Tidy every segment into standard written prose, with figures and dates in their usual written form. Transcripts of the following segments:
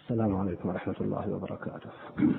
السلام عليكم ورحمة الله وبركاته.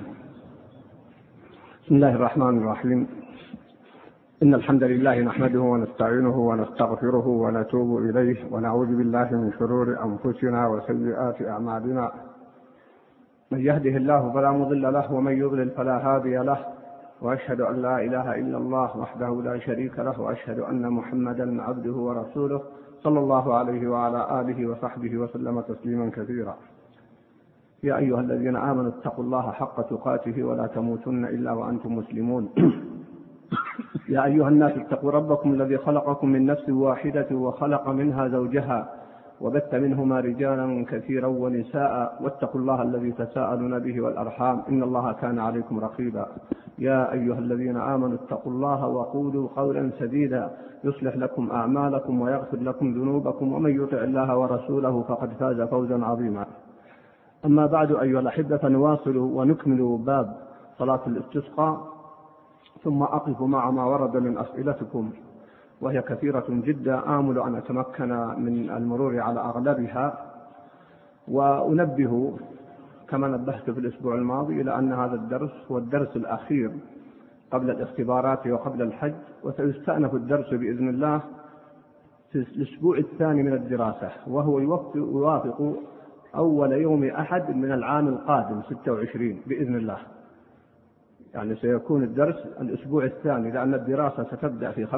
بسم الله الرحمن الرحيم. إن الحمد لله نحمده ونستعينه ونستغفره ونتوب إليه ونعوذ بالله من شرور أنفسنا وسيئات أعمالنا. من يهده الله فلا مضل له ومن يضلل فلا هادي له، وأشهد أن لا إله إلا الله وحده لا شريك له، وأشهد أن محمدا عبده ورسوله صلى الله عليه وعلى آله وصحبه وسلم تسليما كثيرا. يا أيها الذين آمنوا اتقوا الله حق تقاته ولا تموتن إلا وأنتم مسلمون. يا أيها الناس اتقوا ربكم الذي خلقكم من نفس واحدة وخلق منها زوجها وبث منهما رجالا كثيرا ونساء، واتقوا الله الذي تساءلون به والأرحام إن الله كان عليكم رقيبا. يا أيها الذين آمنوا اتقوا الله وقولوا قولا سديدا يصلح لكم أعمالكم ويغفر لكم ذنوبكم، ومن يطع الله ورسوله فقد فاز فوزا عظيما. أما بعد أيها الأحبة، نواصل ونكمل باب صلاة الاستسقاء، ثم أقف مع ما ورد من أسئلتكم وهي كثيرة جدا، آمل أن أتمكن من المرور على أغلبها، وأنبه كما نبهت في الأسبوع الماضي إلى أن هذا الدرس هو الدرس الأخير قبل الاختبارات وقبل الحج، وسيستأنف الدرس بإذن الله في الأسبوع الثاني من الدراسة، وهو يوافق أول يوم أحد من العام القادم 26 بإذن الله. يعني سيكون الدرس الأسبوع الثاني، لأن الدراسة ستبدأ في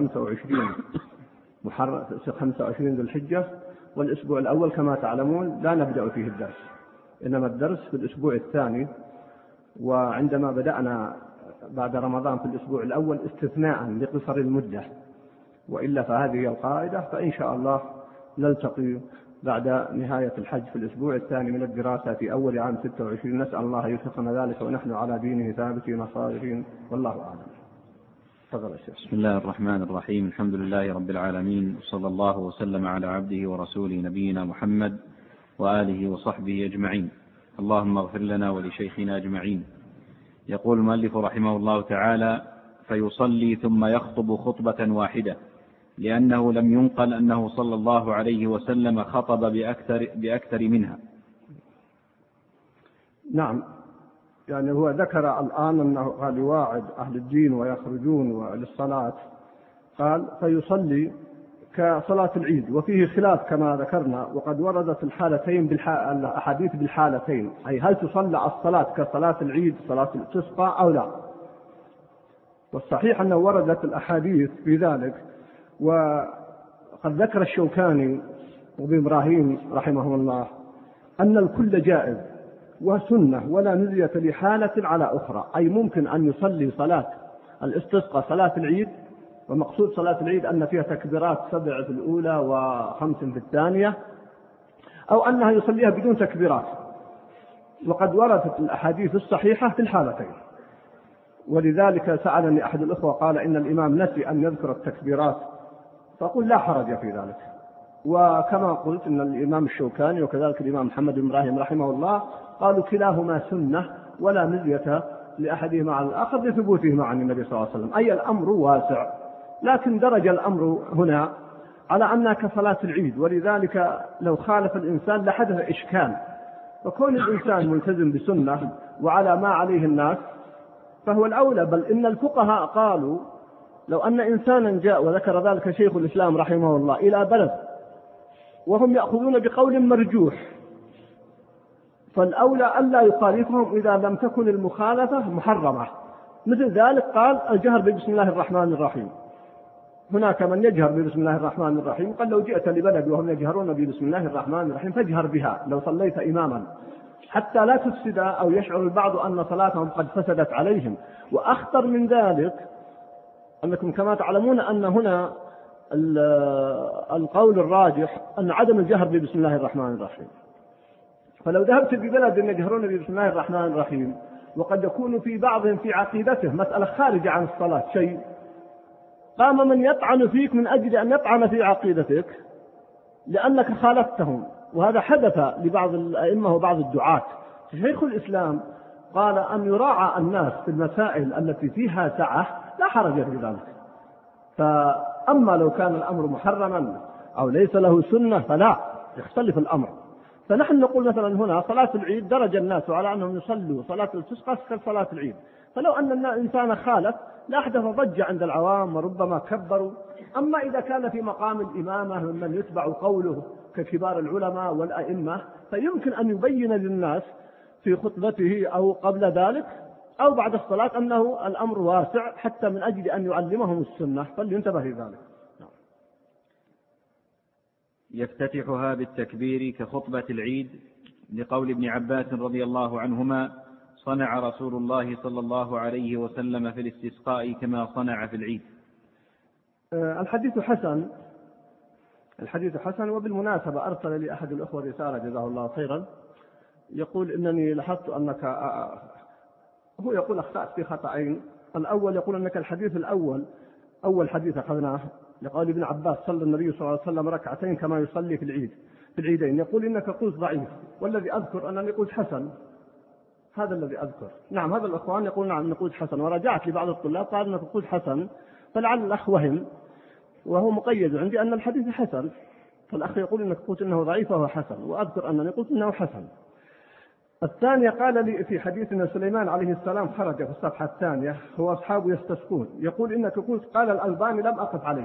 25 ذو الحجة، والأسبوع الأول كما تعلمون لا نبدأ فيه الدرس، إنما الدرس في الأسبوع الثاني. وعندما بدأنا بعد رمضان في الأسبوع الأول استثناء لقصر المدة، وإلا فهذه القاعدة، فإن شاء الله نلتقي بعد نهاية الحج في الأسبوع الثاني من الدراسة في أول عام 26. نسأل الله يوفقنا ذلك ونحن على دينه ثابتين صابرين، والله أعلم. تفضل الشيخ. بسم الله الرحمن الرحيم. الحمد لله رب العالمين، وصلى الله وسلم على عبده ورسوله نبينا محمد وآله وصحبه أجمعين. اللهم اغفر لنا ولشيخنا أجمعين. يقول المؤلف رحمه الله تعالى: فيصلي ثم يخطب خطبة واحدة، لأنه لم ينقل أنه صلى الله عليه وسلم خطب بأكثر منها. نعم، يعني هو ذكر الآن أنه قال يواعد أهل الدين ويخرجون للصلاة، قال فيصلي كصلاة العيد، وفيه خلاف كما ذكرنا، وقد وردت الحالتين الأحاديث بالحالتين، أي هل تصلى الصلاة كصلاة العيد صلاة الاستسقاء أو لا. والصحيح أنه وردت الأحاديث في ذلك، وقد ذكر الشوكاني وابن إبراهيم رحمه الله أن الكل جائز وسنة ولا نزية لحالة على أخرى، أي ممكن أن يصلي صلاة الاستسقاء صلاة العيد، ومقصود صلاة العيد أن فيها تكبيرات 7 في الأولى و5 في الثانية، أو أنها يصليها بدون تكبيرات، وقد وردت الأحاديث الصحيحة في الحالتين. ولذلك سألني أحد الأخوة قال إن الإمام نسي أن يذكر التكبيرات، فقل لا حرج في ذلك. وكما قلت إن الإمام الشوكاني وكذلك الإمام محمد بن إبراهيم رحمه الله قالوا كلاهما سنة ولا مزية لأحدهما على الآخر لثبوتهما عن النبي صلى الله عليه وسلم، أي الأمر واسع، لكن درج الأمر هنا على أنها كصلاة العيد، ولذلك لو خالف الإنسان لحدث إشكال. فكون الإنسان ملتزم بسنة وعلى ما عليه الناس فهو الأولى، بل إن الفقهاء قالوا لو أن إنسانا جاء، وذكر ذلك شيخ الإسلام رحمه الله، إلى بلد وهم يأخذون بقول مرجوح، فالأولى ألا يخالفهم إذا لم تكن المخالفة محرمة. مثل ذلك قال الجهر ببسم الله الرحمن الرحيم، هناك من يجهر ببسم الله الرحمن الرحيم، قال لو جئت لبلد وهم يجهرون ببسم الله الرحمن الرحيم فاجهر بها لو صليت إماما، حتى لا تفسد أو يشعر البعض أن صلاتهم قد فسدت عليهم. وأخطر من ذلك أنكم كما تعلمون أن هنا القول الراجح أن عدم الجهر ببسم الله الرحمن الرحيم، فلو ذهبت ببلد يجهرون ببسم الله الرحمن الرحيم وقد يكون في بعضهم في عقيدته مسألة خارجة عن الصلاة شيء، قام من يطعن فيك من أجل أن يطعن في عقيدتك لأنك خالفتهم، وهذا حدث لبعض الأئمة وبعض الدعاة. شيخ الإسلام قال أن يراعى الناس في المسائل التي فيها سعة لا حرج في ذلك، فأما لو كان الأمر محرما أو ليس له سنة فلا يختلف الأمر. فنحن نقول مثلا هنا صلاة العيد درج الناس على أنهم يصلوا صلاة الاستسقاء كصلاة العيد، فلو أن الإنسان خالف لأحدث ضجة عند العوام وربما كبروا. أما إذا كان في مقام الإمامة ممن يتبع قوله ككبار العلماء والأئمة، فيمكن أن يبين للناس في خطبته أو قبل ذلك أو بعد الصلاة أنه الأمر واسع حتى من أجل أن يعلمهم السنة، فلينتبه لذلك. يفتتحها بالتكبير كخطبة العيد، لقول ابن عباس رضي الله عنهما: صنع رسول الله صلى الله عليه وسلم في الاستسقاء كما صنع في العيد. الحديث حسن. وبالمناسبة أرسل لي أحد الأخوة رسالة جزاه الله خيرا، يقول إنني لاحظت أنك هو يقول أخطأت في خطأين. الأول يقول أنك الحديث الأول أول حديث أخذناه لقول ابن عباس صلى النبي صلى الله عليه وسلم ركعتين كما يصلي في العيدين، يقول إنك قلت ضعيف، والذي أذكر أنني قلت حسن. هذا الذي أذكر. نعم، هذا الأخوان يقول نعم نقول حسن، ورجعت لبعض الطلاب قال أنك قلت حسن، فلعل الأخ وهم وهو مقيد عندي أن الحديث حسن، فالأخ يقول إنك قلت إنه ضعيف وهو حسن، وأذكر أنني قلت إنه حسن. الثانية قال لي في حديث أن سليمان عليه السلام خرج في الصفحة الثانية هو أصحابه يستسقون، يقول إنك قلت قال الألباني لم أقف عليه.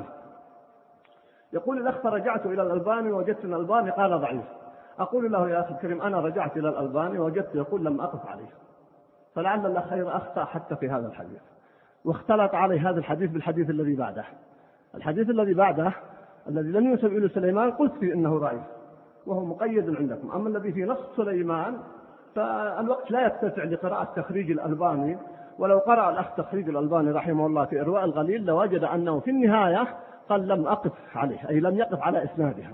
يقول الأخ فرجعت إلى الألباني ووجدت أن الألباني قال ضعيف. أقول له يا أخي الكريم أنا رجعت إلى الألباني ووجدت يقول لم أقف عليه، فلعل الأخ أخطأ حتى في هذا الحديث، واختلط عليه هذا الحديث بالحديث الذي بعده. الحديث الذي بعده الذي لم ينسب إلى سليمان قلت فيه إنه ضعيف وهو مقيد عندكم، أما الذي في نص سليمان فالوقت لا يتسع لقراءة تخريج الألباني، ولو قرأ الأخ تخريج الألباني رحمه الله في إرواء الغليل لوجد أنه في النهاية قال لم أقف عليه، أي لم يقف على إسنادها.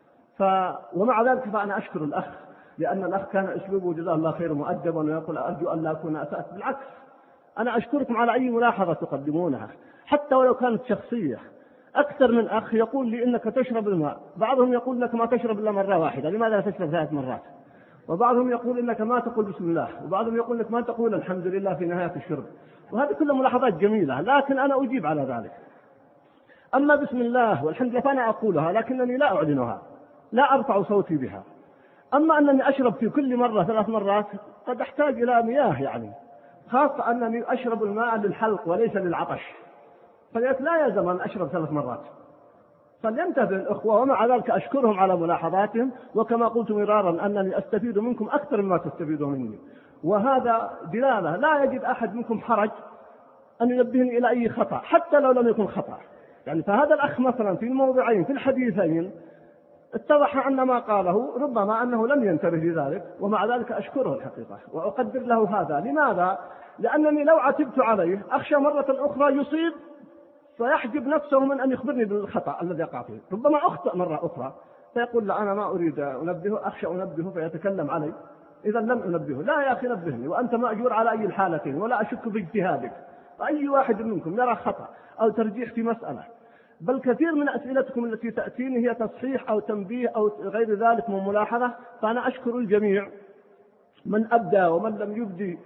ومع ذلك فأنا أشكر الأخ، لأن الأخ كان أسلوبه جزاه الله خير مؤدبا ويقول أرجو أن لا أكون أسأت. بالعكس أنا أشكركم على أي ملاحظة تقدمونها حتى ولو كانت شخصية. أكثر من أخ يقول لي إنك تشرب الماء، بعضهم يقول لك ما تشرب إلا مرة واحدة، لماذا تشرب 3 مرات؟ وبعضهم يقول إنك ما تقول بسم الله، وبعضهم يقول لك ما تقول الحمد لله في نهاية الشرب، وهذه كلها ملاحظات جميلة، لكن أنا أجيب على ذلك. أما بسم الله والحمد لله فأنا أقولها لكنني لا أعلنها، لا أرفع صوتي بها. أما أنني أشرب في كل مرة 3 مرات قد أحتاج إلى مياه، يعني خاصة أنني أشرب الماء للحلق وليس للعطش، فلذلك لا يلزم أن أشرب 3 مرات. فلينتبه الأخوة، ومع ذلك أشكرهم على ملاحظاتهم، وكما قلت مرارا أنني أستفيد منكم أكثر مما تستفيدون مني، وهذا دلالة لا يجد أحد منكم حرج أن ينبهني إلى أي خطأ حتى لو لم يكن خطأ. يعني فهذا الأخ مثلا في الموضعين في الحديثين اتضح أن ما قاله ربما أنه لم ينتبه لذلك، ومع ذلك أشكره الحقيقة وأقدر له هذا. لماذا؟ لأنني لو عتبت عليه أخشى مرة أخرى يصيب فيحجب نفسه من أن يخبرني بالخطأ الذي يقع فيه، ربما أخطأ مرة أخرى فيقول لا أنا ما أريد أنبهه، أخشى أنبهه فيتكلم علي، إذا لم أنبهه. لا يا أخي نبهني، وأنت مأجور على أي الحالتين، ولا أشك في اجتهادك. فأي واحد منكم يرى خطأ أو ترجيح في مسألة، بل كثير من أسئلتكم التي تأتيني هي تصحيح أو تنبيه أو غير ذلك من ملاحظة، فأنا أشكر الجميع من أبدى ومن لم يبدي،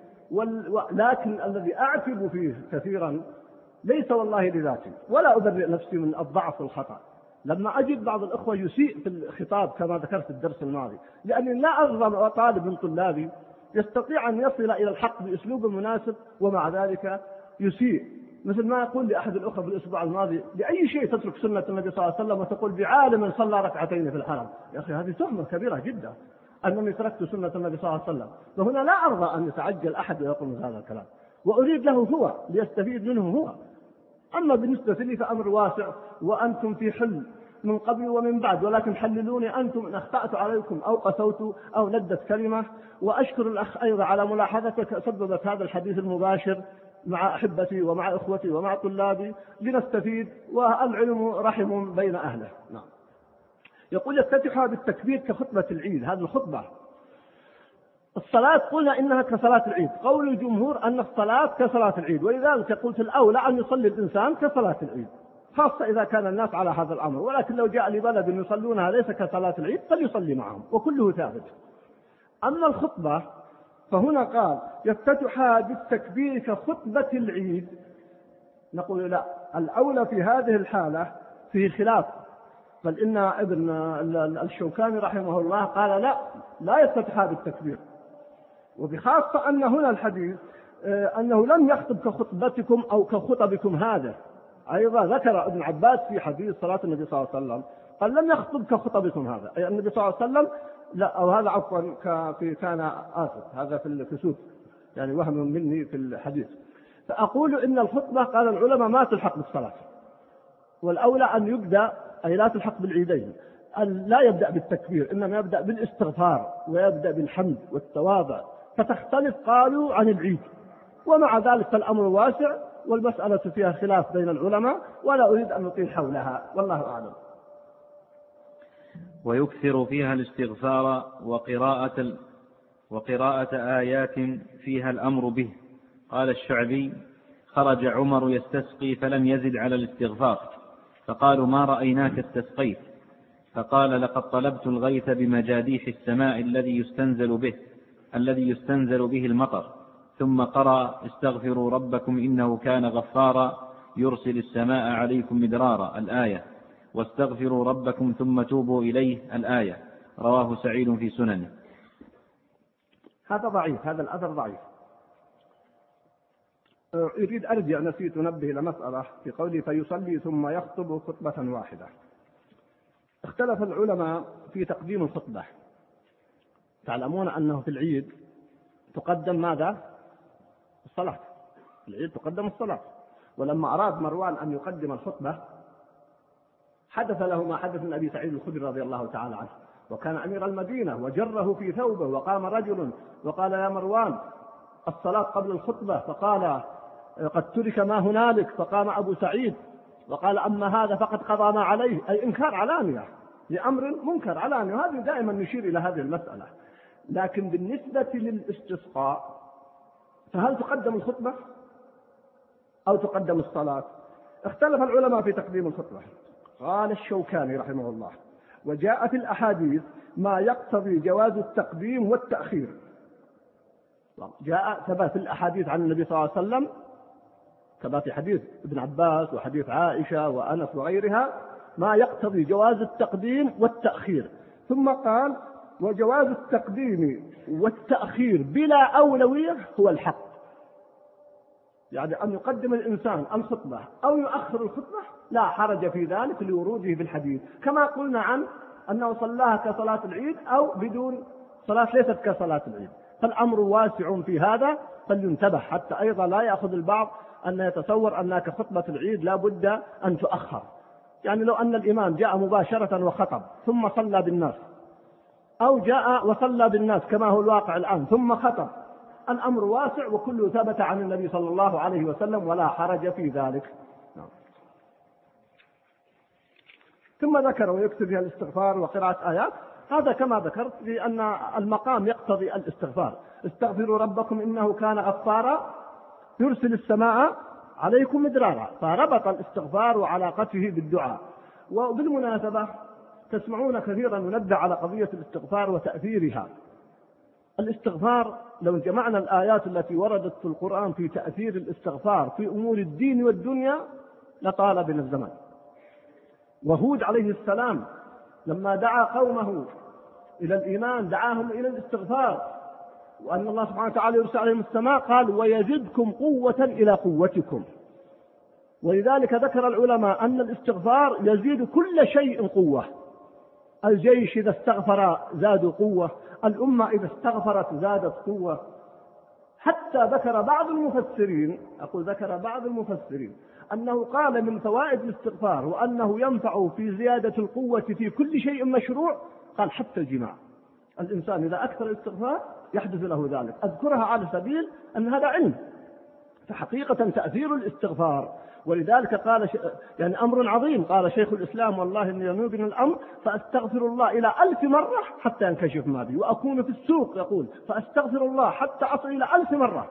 لكن الذي أعتب فيه كثيرا ليس والله لذاتي، ولا أبرئ نفسي من الضعف والخطأ. لما أجد بعض الأخوة يسيء في الخطاب كما ذكرت في الدرس الماضي، لأني لا أرضى طالب من طلابي يستطيع أن يصل إلى الحق بأسلوب مناسب ومع ذلك يسيء، مثل ما يقول لأحد الأخوة في الأسبوع الماضي لأي شيء تترك سنة النبي صلى الله عليه وسلم وتقول بعالم صلى ركعتين في الحرم. يا أخي هذه تهمة كبيرة جدا أنني تركت سنة النبي صلى الله عليه وسلم، وهنا لا أرضى أن يتعجل أحد ويقول هذا الكلام، وأريد له هو ليستفيد منه هو. أما بالنسبة لي فأمر واسع، وأنتم في حل من قبل ومن بعد، ولكن حللوني أنتم إن أخطأت عليكم أو قسوت أو ندت كلمة. وأشكر الأخ أيضا على ملاحظتك سببت هذا الحديث المباشر مع أحبتي ومع إخوتي ومع طلابي لنستفيد، والعلم رحم بين أهله. نعم. يقول يفتتحها بالتكبير كخطبة العيد. هذه الخطبة الصلاة قلنا إنها كصلاة العيد، قول الجمهور أن الصلاة كصلاة العيد، ولذلك قلت الأولى أن يصلي الإنسان كصلاة العيد، خاصة إذا كان الناس على هذا الأمر. ولكن لو جاء لبلد يصلونها ليس كصلاة العيد فليصلي معهم، وكله ثابت. أما الخطبة فهنا قال يفتتحها بالتكبير كخطبة العيد، نقول لا، الأولى في هذه الحالة فيه خلاف، بل إن ابن الشوكاني رحمه الله قال لا، لا يفتتحها بالتكبير. وبخاصة أن هنا الحديث أنه لم يخطب كخطبتكم أو كخطبكم هذا. أيضا ذكر ابن عباس في حديث صلاة النبي صلى الله عليه وسلم قال لم يخطب كخطبكم هذا، أي النبي صلى الله عليه وسلم لا، أو هذا عفوا كان آسف، هذا في الكسوف يعني وهم مني في الحديث. فأقول إن الخطبة قال العلماء ما تلحق بالصلاة، والأولى أن يبدأ، أي لا تلحق بالعيدين، أن لا يبدأ بالتكبير، إنما يبدأ بالاستغفار ويبدأ بالحمد والتواضع، فتختلف قالوا عن العيد. ومع ذلك فالأمر واسع والمسألة فيها خلاف بين العلماء، ولا أريد أن نطيل حولها، والله أعلم. ويكثر فيها الاستغفار وقراءة آيات فيها الأمر به. قال الشعبي: خرج عمر يستسقي فلم يزد على الاستغفار، فقالوا: ما رأيناك استسقيت؟ فقال: لقد طلبت الغيث بمجاديح السماء الذي يستنزل به المطر. ثم قرأ: استغفروا ربكم إنه كان غفارا يرسل السماء عليكم مدرارا الآية، واستغفروا ربكم ثم توبوا إليه الآية. رواه سعيد في سننه. هذا ضعيف، هذا الأثر ضعيف. يريد أرجع، نسيت أنبه إلى مسألة في قوله فيصلي ثم يخطب خطبة واحدة. اختلف العلماء في تقديم الخطبة. تعلمون أنه في العيد تقدم ماذا؟ الصلاة. في العيد تقدم الصلاة. ولما أراد مروان أن يقدم الخطبة حدث له ما حدث من أبي سعيد الخدري رضي الله تعالى عنه، وكان أمير المدينة وجره في ثوبه، وقام رجل وقال: يا مروان الصلاة قبل الخطبة، فقال: قد ترك ما هنالك. فقام أبو سعيد وقال: أما هذا فقد قضى ما عليه، أي إنكار علانية لأمر منكر علانية. وهذه دائما نشير إلى هذه المسألة. لكن بالنسبة للاستسقاء فهل تقدم الخطبة أو تقدم الصلاة؟ اختلف العلماء في تقديم الخطبة. قال الشوكاني رحمه الله: وجاء في الأحاديث ما يقتضي جواز التقديم والتأخير. جاء ثبت في الأحاديث عن النبي صلى الله عليه وسلم، كما في حديث ابن عباس وحديث عائشة وأنس وغيرها، ما يقتضي جواز التقديم والتأخير. ثم قال: وجواز التقديم والتأخير بلا أولوية هو الحق. يعني أن يقدم الإنسان الخطبة أو يؤخر الخطبة لا حرج في ذلك لوروده في الحديث، كما قلنا عن أنه صلاها كصلاة العيد أو بدون صلاة ليست كصلاة العيد. فالأمر واسع في هذا، فلينتبه حتى أيضا لا يأخذ البعض أن يتصور أن كخطبة العيد لا بد أن تؤخر. يعني لو أن الإمام جاء مباشرة وخطب ثم صلى بالناس، أو جاء وصلى بالناس كما هو الواقع الآن ثم خطب، الأمر واسع وكله ثبت عن النبي صلى الله عليه وسلم ولا حرج في ذلك. ثم ذكر ويكتب فيها الاستغفار وقراءة آيات. هذا كما ذكرت لأن المقام يقتضي الاستغفار. استغفروا ربكم إنه كان غفارا يرسل السماء عليكم مدرارا، فربط الاستغفار وعلاقته بالدعاء. وبالمناسبة تسمعون كثيرا ننبه على قضية الاستغفار وتأثيرها. الاستغفار لو جمعنا الآيات التي وردت في القرآن في تأثير الاستغفار في أمور الدين والدنيا لطال بنا الزمان. وهود عليه السلام لما دعا قومه إلى الإيمان دعاهم إلى الاستغفار، وأن الله سبحانه وتعالى يرسل عليهم السماء، قال: ويزدكم قوة إلى قوتكم. ولذلك ذكر العلماء أن الاستغفار يزيد كل شيء قوة. الجيش إذا استغفر زادوا قوة، الأمة إذا استغفرت زادت قوة. حتى ذكر بعض المفسرين أنه قال من فوائد الاستغفار وأنه ينفع في زيادة القوة في كل شيء مشروع، قال حتى الجماع. الإنسان إذا أكثر الاستغفار يحدث له ذلك. أذكرها على سبيل أن هذا علم، فحقيقة تأثير الاستغفار. ولذلك قال يعني أمر عظيم، قال شيخ الإسلام: والله إني ينوبني الأمر فأستغفر الله إلى 1000 مرة حتى ينكشف ما بي، وأكون في السوق يقول فأستغفر الله حتى أصل إلى 1000 مرة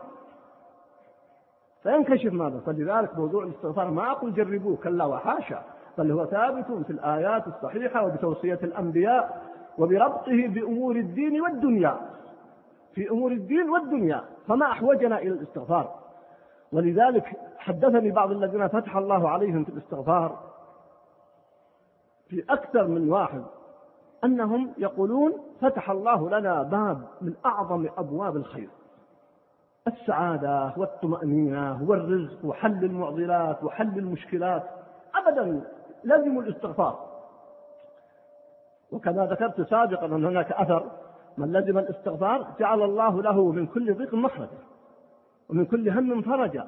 فينكشف ما بي. فلذلك موضوع الاستغفار ما أقول جربوه، كلا وحاشا، بل هو ثابت في الآيات الصحيحة وبتوصية الأنبياء وبربطه بأمور الدين والدنيا، في أمور الدين والدنيا، فما أحوجنا إلى الاستغفار. ولذلك حدثني بعض الذين فتح الله عليهم في الاستغفار في أكثر من واحد أنهم يقولون فتح الله لنا باب من أعظم أبواب الخير، السعادة والطمأنينة والرزق وحل المعضلات وحل المشكلات. أبدا لازم الاستغفار. وكما ذكرت سابقا أن هناك أثر من لزم الاستغفار جعل الله له من كل ضيق مخرجا ومن كل هم فرجا.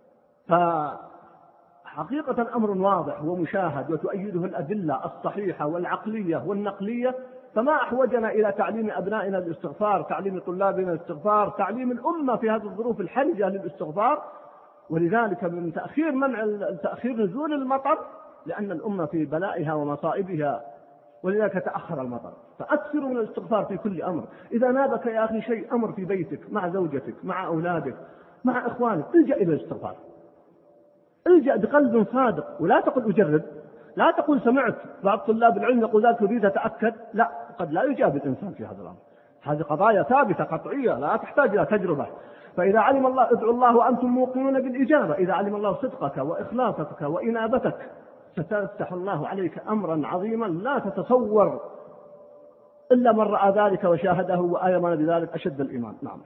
فحقيقة أمر واضح ومشاهد وتؤيده الأدلة الصحيحة والعقلية والنقلية. فما أحوجنا إلى تعليم أبنائنا الاستغفار، تعليم طلابنا الاستغفار، تعليم الأمة في هذه الظروف الحرجة للاستغفار. ولذلك من تأخير نزول المطر لأن الأمة في بلائها ومصائبها، ولذلك تأخر المطر. فأكثروا من الاستغفار في كل أمر. إذا نابك يا أخي شيء، أمر في بيتك مع زوجتك مع أولادك مع إخوانك، الجأ إلى الاستغفار، الجأ بقلب صادق. ولا تقل أجرب، لا تقول سمعت بعض طلاب العلم يقول ذلك أريد أتأكد. لا، قد لا يجاب الإنسان في هذا الأمر. هذه قضايا ثابتة قطعية لا تحتاج إلى تجربة. فإذا علم الله ادعوا الله وأنتم موقنون بالإجابة. إذا علم الله صدقك وإخلاصك وإنابتك ستفتح الله عليك أمرا عظيما لا تتصور إلا من رأى ذلك وشاهده وآمن بذلك أشد الإيمان. نعم.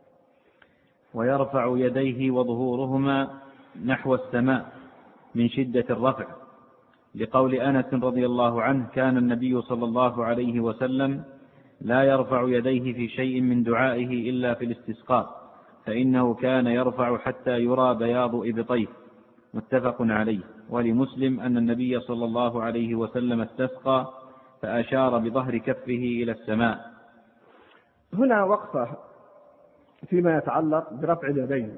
ويرفع يديه وظهورهما نحو السماء من شدة الرفع، لقول أنس رضي الله عنه: كان النبي صلى الله عليه وسلم لا يرفع يديه في شيء من دعائه إلا في الاستسقاء، فإنه كان يرفع حتى يرى بياض إبطيه. متفق عليه. ولمسلم أن النبي صلى الله عليه وسلم استسقى فأشار بظهر كفه إلى السماء. هنا وقفة فيما يتعلق برفع اليدين.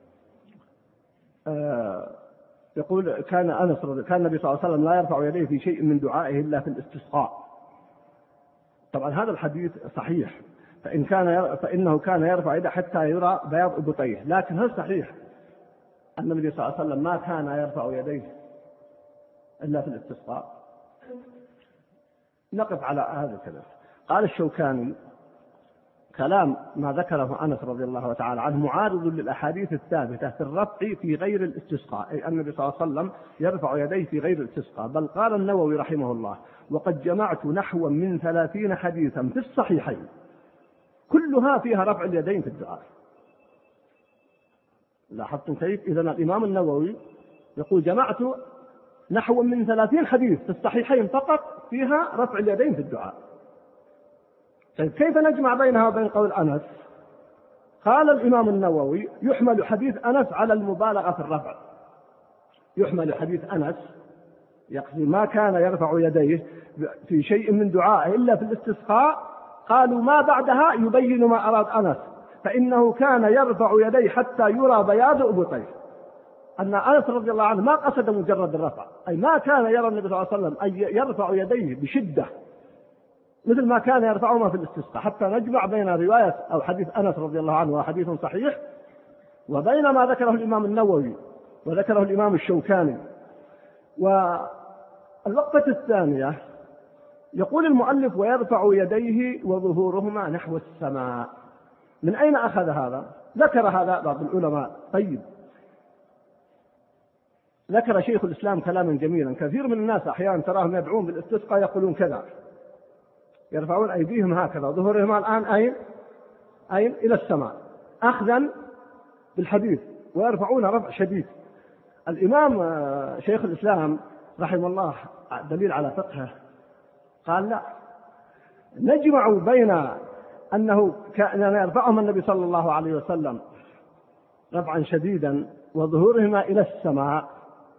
يقول كان النبي صلى الله عليه وسلم لا يرفع يديه في شيء من دعائه إلا في الاستسقاء. طبعا هذا الحديث صحيح، فإنه كان يرفع يده حتى يرى بياض إبطيه. لكن هل صحيح أن النبي صلى الله عليه وسلم ما كان يرفع يديه إلا في الاستسقاء؟ نقف على هذا الكلام. قال الشوكاني: كلام ما ذكره أنس رضي الله تعالى عنه معارض للأحاديث الثابتة في الرفع في غير الاستسقاء، أي أن النبي صلى الله عليه وسلم يرفع يديه في غير الاستسقاء. بل قال النووي رحمه الله: وقد جمعت نحو من 30 حديثا في الصحيحين كلها فيها رفع اليدين في الدعاء. لاحظتم كيف؟ إذن الإمام النووي يقول جمعت نحو من 30 حديث في الصحيحين فقط فيها رفع اليدين في الدعاء. طيب كيف نجمع بينها وبين قول أنس؟ قال الإمام النووي: يحمل حديث أنس على المبالغة في الرفع. يحمل حديث أنس يقصد ما كان يرفع يديه في شيء من دعائه إلا في الاستسقاء. قالوا ما بعدها يبين ما أراد أنس، فإنه كان يرفع يديه حتى يرى بياض إبطيه. أن أنس رضي الله عنه ما قصد مجرد الرفع، أي ما كان يرى النبي صلى الله عليه وسلم أن يرفع يديه بشدة مثل ما كان يرفعهما في الاستسقاء، حتى نجمع بين رواية أو حديث أنس رضي الله عنه وحديث صحيح وبين ما ذكره الإمام النووي وذكره الإمام الشوكاني. والوقفة الثانية يقول المؤلف: ويرفع يديه وظهورهما نحو السماء. من أين أخذ هذا؟ ذكر هذا بعض العلماء. طيب، ذكر شيخ الإسلام كلاما جميلا. كثير من الناس أحيانا تراهم يدعون بالاستسقاء يقولون كذا، يرفعون أيديهم هكذا، ظهورهما الآن أين؟ إلى السماء، أخذا بالحديث، ويرفعون رفع شديد. الإمام شيخ الإسلام رحمه الله دليل على فقهه قال: لا، نجمع بين أنه كان يرفعهم النبي صلى الله عليه وسلم رفعا شديدا وظهورهما إلى السماء،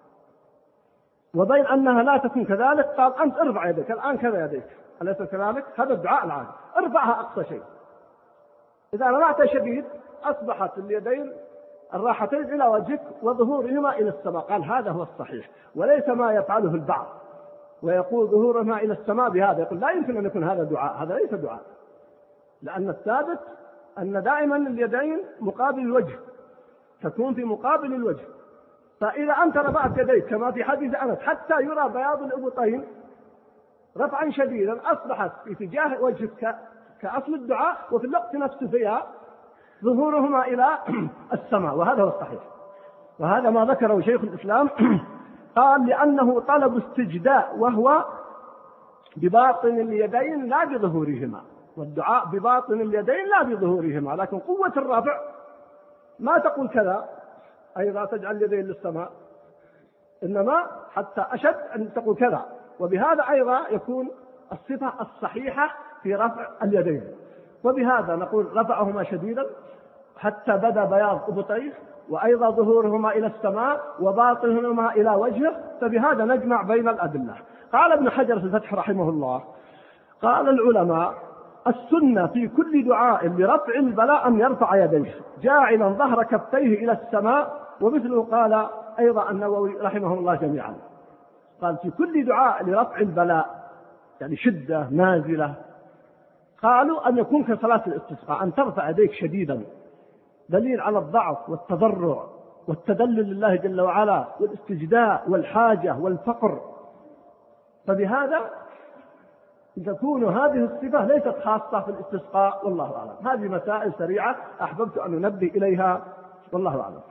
وبين أنها لا تكون كذلك. قال: أنت ارفع يدك الآن كذا يديك، أليس كذلك؟ هذا الدعاء العادي، ارفعها أقصى شيء. إذا رفعت شديد أصبحت اليدين الراحتين إلى وجهك وظهورهما إلى السماء. قال: هذا هو الصحيح، وليس ما يفعله البعض ويقول ظهورهما إلى السماء بهذا. يقول لا يمكن أن يكون هذا دعاء، هذا ليس دعاء، لأن الثابت أن دائما اليدين مقابل الوجه، تكون في مقابل الوجه. فإذا أنت رفعت يديك كما في حديث أنس حتى يرى بياض الإبطين رفعا شديدا، أصبحت في اتجاه وجهك كأصل الدعاء، وفي الوقت نفسه فيها ظهورهما إلى السماء، وهذا هو الصحيح. وهذا ما ذكره شيخ الإسلام. قال: لأنه طلب استجداء، وهو بباطن اليدين لا بظهورهما، والدعاء بباطن اليدين لا بظهورهما، لكن قوة الرفع ما تقول كذا أيضا تجعل اليدين للسماء، إنما حتى أشد أن تقول كذا، وبهذا أيضا يكون الصفة الصحيحة في رفع اليدين. وبهذا نقول رفعهما شديدا حتى بدا بياض أبطيه، وأيضا ظهورهما إلى السماء وباطنهما إلى وجهه، فبهذا نجمع بين الأدلة. قال ابن حجر في الفتح رحمه الله: قال العلماء: السنة في كل دعاء لرفع البلاء أن يرفع يديه جاعلا ظهر كفيه إلى السماء، ومثله قال أيضا النووي رحمه الله جميعا. قال في كل دعاء لرفع البلاء يعني شدة نازلة، قالوا أن يكون كصلاة الاستسقاء أن ترفع يديك شديدا، دليل على الضعف والتضرع والتذلل لله جل وعلا والاستجداء والحاجة والفقر. فبهذا تكون هذه الصفة ليست خاصة في الاستسقاء، والله أعلم. هذه مسائل سريعة أحببت أن ننبه إليها، والله أعلم.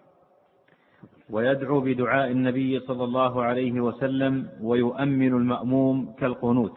ويدعو بدعاء النبي صلى الله عليه وسلم ويؤمن المأموم كالقنوت.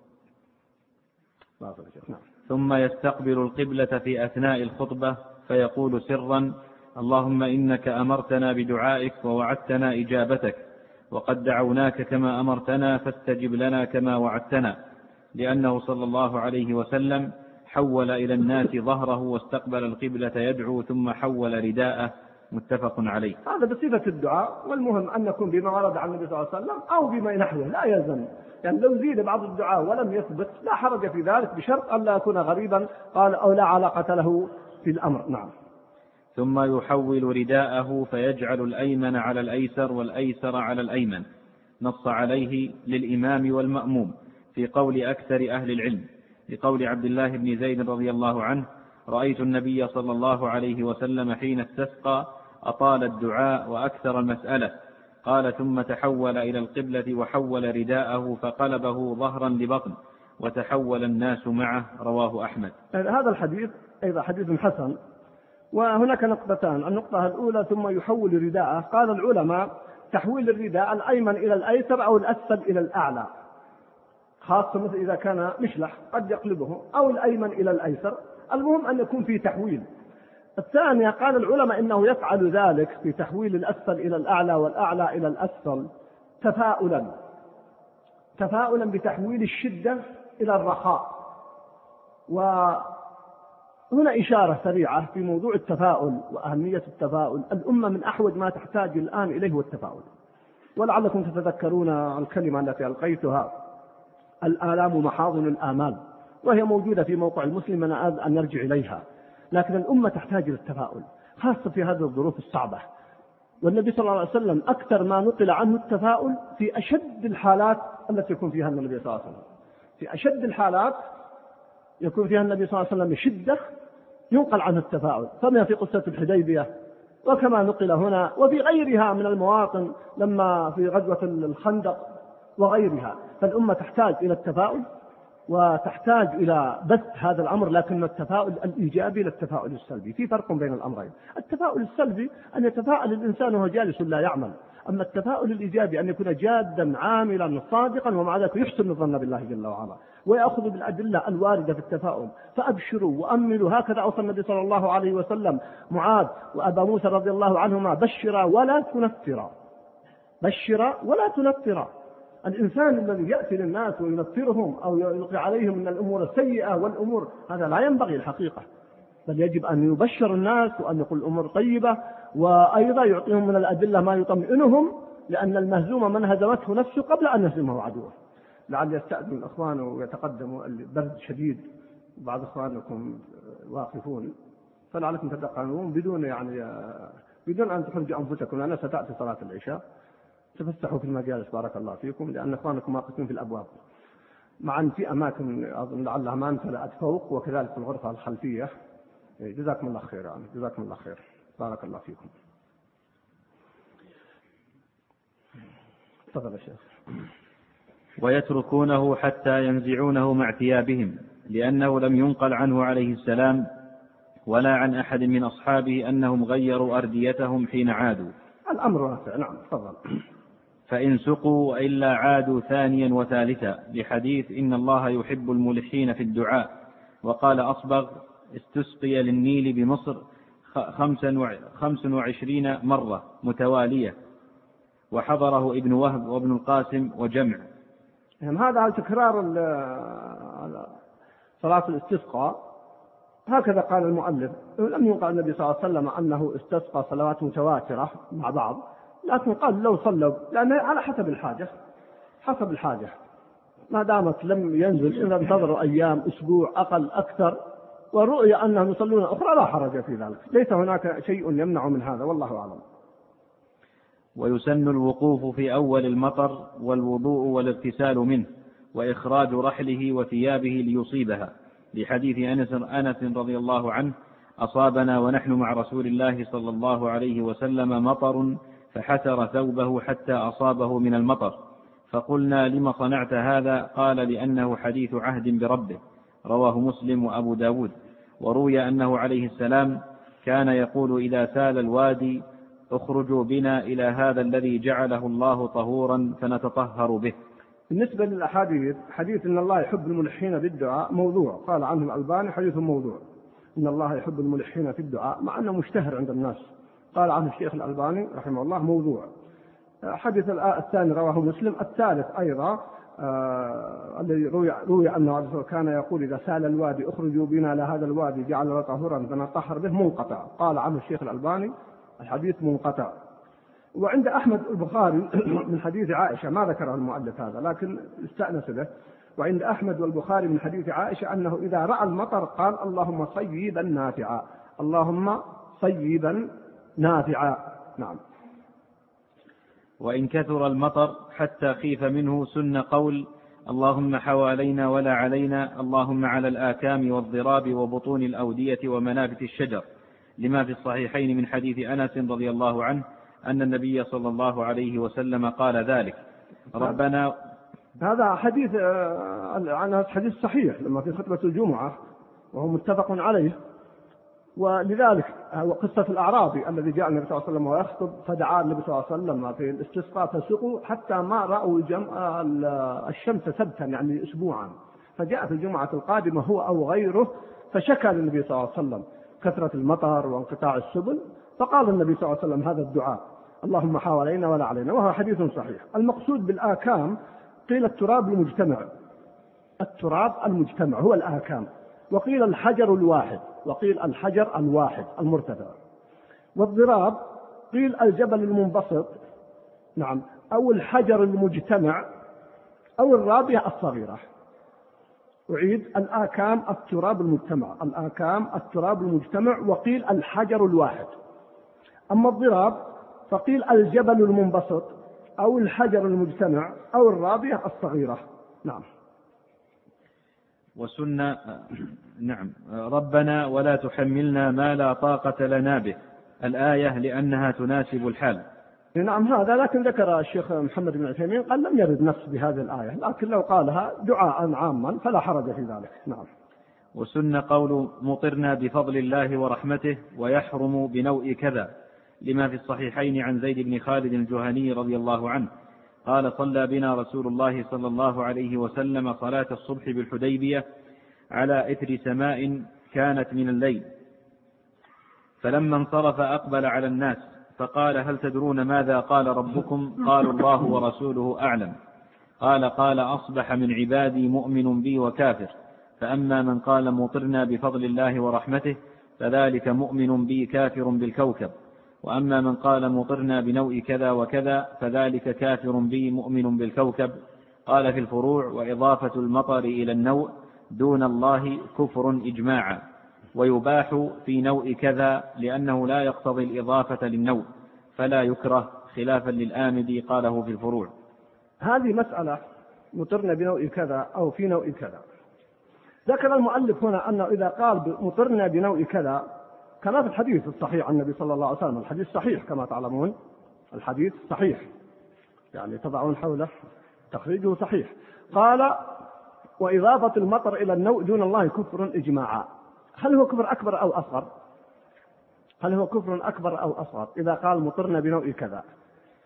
ثم يستقبل القبلة في أثناء الخطبة فيقول سرا: اللهم إنك أمرتنا بدعائك ووعدتنا إجابتك، وقد دعوناك كما أمرتنا فاستجب لنا كما وعدتنا، لأنه صلى الله عليه وسلم حول إلى الناس ظهره واستقبل القبلة يدعو ثم حول رداءه، متفق عليه. هذا بصفة الدعاء، والمهم أن نكون بما ورد عن النبي صلى الله عليه وسلم أو بما نحوه، لا يلزم. يعني لو زيد بعض الدعاء ولم يثبت لا حرج في ذلك، بشرط أن لا يكون غريبا قال أو لا علاقة له في الأمر. نعم. ثم يحول رداءه فيجعل الأيمن على الأيسر والأيسر على الأيمن، نص عليه للإمام والمأموم في قول أكثر أهل العلم، لقول عبد الله بن زيد رضي الله عنه: رأيت النبي صلى الله عليه وسلم حين استسقى أطال الدعاء وأكثر المسألة. قال: ثم تحول إلى القبلة وحول رداءه فقلبه ظهرا لبطن وتحول الناس معه، رواه أحمد. هذا الحديث أيضا حديث حسن. وهناك نقطتان: النقطة الأولى ثم يحول رداءه، قال العلماء تحويل الرداء الأيمن إلى الأيسر أو الأسفل إلى الأعلى، خاصة مثل إذا كان مشلح قد يقلبه، أو الأيمن إلى الأيسر، المهم أن يكون في تحويل. الثانية قال العلماء إنه يفعل ذلك في تحويل الأسفل إلى الأعلى والأعلى إلى الأسفل تفاؤلا بتحويل الشدة إلى الرخاء. وهنا إشارة سريعة في موضوع التفاؤل وأهمية التفاؤل. الأمة من أحوج ما تحتاج الآن إليه هو التفاؤل، ولعلكم تتذكرون الكلمة التي ألقيتها: الآلام محاضن الآمال، وهي موجودة في موقع المسلم، أنا أن نرجع إليها. لكن الأمة تحتاج إلى التفاؤل خاصة في هذه الظروف الصعبة. والنبي صلى الله عليه وسلم أكثر ما نقل عنه التفاؤل في أشد الحالات التي يكون فيها النبي صلى الله عليه وسلم. في أشد الحالات يكون فيها النبي صلى الله عليه وسلم بشدة ينقل عنه التفاؤل، كما في قصة الحديبية، وكما نقل هنا، وفي غيرها من المواطن لما في غزوة الخندق وغيرها. فالأمة تحتاج إلى التفاؤل وتحتاج إلى بث هذا الأمر، لكن التفاؤل الإيجابي للتفاؤل السلبي، في فرق بين الأمرين. التفاؤل السلبي أن يتفاءل الإنسان وهو جالس لا يعمل، أما التفاؤل الإيجابي أن يكون جادا عاملا صادقا، ومع ذلك يحسن الظن بالله جل وعلا ويأخذ بالأدلة الواردة في التفاؤل. فأبشروا وأملوا، هكذا أوصى النبي صلى الله عليه وسلم معاذ وأبا موسى رضي الله عنهما: بشرا ولا تنفرا، بشرا ولا تنفرا. الإنسان الذي يأتي للناس وينفرهم أو يلقي عليهم من الأمور السيئة والأمور، هذا لا ينبغي الحقيقة، بل يجب أن يبشر الناس وأن يقول الأمور طيبة، وأيضا يعطيهم من الأدلة ما يطمئنهم، لأن المهزوم من هزمته نفسه قبل أن يهزمه عدوه. لعل يستأذن الأخوان ويتقدموا، البرد شديد، بعض إخوانكم واقفون، فلعلكم تتقدمون بدون أن تحرجوا أنفسكم، لأن ستأتي صلاة العشاء. تفسحوا في المجالس بارك الله فيكم، لأن إخوانكم واقفين في الأبواب، مع أن في أماكن أظن لعلها ما امتلأت فوق، وكذلك في الغرفة الخلفية. جزاكم الله خير، جزاكم الله خير، بارك الله فيكم. تفضل يا شيخ. ويتركونه حتى ينزعونه مع ثيابهم، لأنه لم ينقل عنه عليه السلام ولا عن أحد من أصحابه أنهم غيروا أرديتهم حين عادوا. الأمر واسع. نعم تفضل. فإن سقوا وإلا عادوا ثانيا وثالثا، لحديث إن الله يحب الملحين في الدعاء. وقال أصبغ استسقي للنيل بمصر 25 مرة متوالية، وحضره ابن وهب وابن القاسم وجمع. يعني هذا على تكرار صلاة الاستسقاء، هكذا قال المؤلف. لم يقل النبي صلى الله عليه وسلم أنه استسقى صلوات متواترة مع بعض، لكن قال لو صلوا، لأن على حسب الحاجة ما دامت لم ينزل، إذا انتظروا أيام أسبوع أقل أكثر ورؤية أنهم يصلون أخرى لا حرج في ذلك، ليس هناك شيء يمنع من هذا، والله أعلم. ويسن الوقوف في أول المطر والوضوء والاغتسال منه وإخراج رحله وثيابه ليصيبها، لحديث أنس رضي الله عنه أصابنا ونحن مع رسول الله صلى الله عليه وسلم مطر فحسر ثوبه حتى أصابه من المطر، فقلنا لم صنعت هذا؟ قال لأنه حديث عهد بربه، رواه مسلم وأبو داود. وروي أنه عليه السلام كان يقول إذا سال الوادي اخرجوا بنا إلى هذا الذي جعله الله طهورا فنتطهر به. بالنسبة للأحاديث، حديث إن الله يحب الملحين في الدعاء موضوع، قال عنه الألباني حديث موضوع، إن الله يحب الملحين في الدعاء، مع أنه مشتهر عند الناس، قال عنه الشيخ الألباني رحمه الله موضوع. حديث الثاني رواه مسلم. الثالث أيضا الذي روي أنه كان يقول إذا سال الوادي اخرجوا بنا إلى هذا الوادي جعل الله طهورا فنطهر به، منقطع، قال عنه الشيخ الألباني الحديث منقطع. وعند أحمد البخاري من حديث عائشة، ما ذكره المؤلف هذا لكن استأنس به، وعند أحمد والبخاري من حديث عائشة أنه إذا رأى المطر قال اللهم صيبا نافعا، اللهم صيبا نافعا. نعم. وإن كثر المطر حتى خيف منه سن قول اللهم حوالينا ولا علينا، اللهم على الآكام والضراب وبطون الأودية ومنابت الشجر، لما في الصحيحين من حديث أنس رضي الله عنه أن النبي صلى الله عليه وسلم قال ذلك. ربنا هذا حديث عن حديث صحيح لما في خطبة الجمعة وهو متفق عليه. ولذلك وقصة الأعرابي الذي جاء النبي صلى الله عليه وسلم ويخطب فدعا النبي صلى الله عليه وسلم في الاستسقاء فسقوا حتى ما رأوا الشمس سبتا يعني أسبوعا، فجاء في الجمعة القادمة هو أو غيره فشكى للنبي صلى الله عليه وسلم كثرة المطر وانقطاع السبل، فقال النبي صلى الله عليه وسلم هذا الدعاء اللهم حوالينا ولا علينا، وهو حديث صحيح. المقصود بالآكام قيل التراب المجتمع، التراب المجتمع هو الآكام، وقيل الحجر الواحد، وقيل الحجر الواحد المرتفع. والضراب قيل الجبل المنبسط، نعم، أو الحجر المجتمع أو الرابية الصغيرة. أعيد، الآكام التراب المجتمع، الآكام التراب المجتمع، وقيل الحجر الواحد. أما الضراب فقيل الجبل المنبسط أو الحجر المجتمع أو الرابية الصغيرة. نعم. وسنة نعم ربنا ولا تحملنا ما لا طاقة لنا به، الآية لأنها تناسب الحال. نعم هذا، لكن ذكر الشيخ محمد بن عثيمين قال لم يرد نفس بهذه الآية، لكن لو قالها دعاء عاما فلا حرج في ذلك. نعم. وسن قول مطرنا بفضل الله ورحمته ويحرم بنوء كذا، لما في الصحيحين عن زيد بن خالد الجهني رضي الله عنه قال صلى بنا رسول الله صلى الله عليه وسلم صلاة الصبح بالحديبية على إثر سماء كانت من الليل، فلما انصرف أقبل على الناس فقال هل تدرون ماذا قال ربكم؟ قالوا الله ورسوله أعلم. قال أصبح من عبادي مؤمن بي وكافر، فأما من قال مطرنا بفضل الله ورحمته فذلك مؤمن بي كافر بالكوكب، وأما من قال مطرنا بنوء كذا وكذا فذلك كافر بي مؤمن بالكوكب. قال في الفروع وإضافة المطر إلى النوء دون الله كفر إجماعا، ويباح في نوء كذا لأنه لا يقتضي الإضافة للنوء فلا يكره، خلافا للآمدي قاله في الفروع. هذه مسألة مطرنا بنوء كذا أو في نوء كذا. ذكر المؤلف هنا أنه إذا قال مطرنا بنوء كذا كما في الحديث الصحيح عن النبي صلى الله عليه وسلم، الحديث صحيح كما تعلمون، الحديث صحيح يعني تضعون حوله تخريجه صحيح. قال وإضافة المطر إلى النوء دون الله كفر إجماعا. هل هو كفر أكبر أو أصغر؟ هل هو كفر أكبر أو أصغر إذا قال مطرنا بنوء كذا؟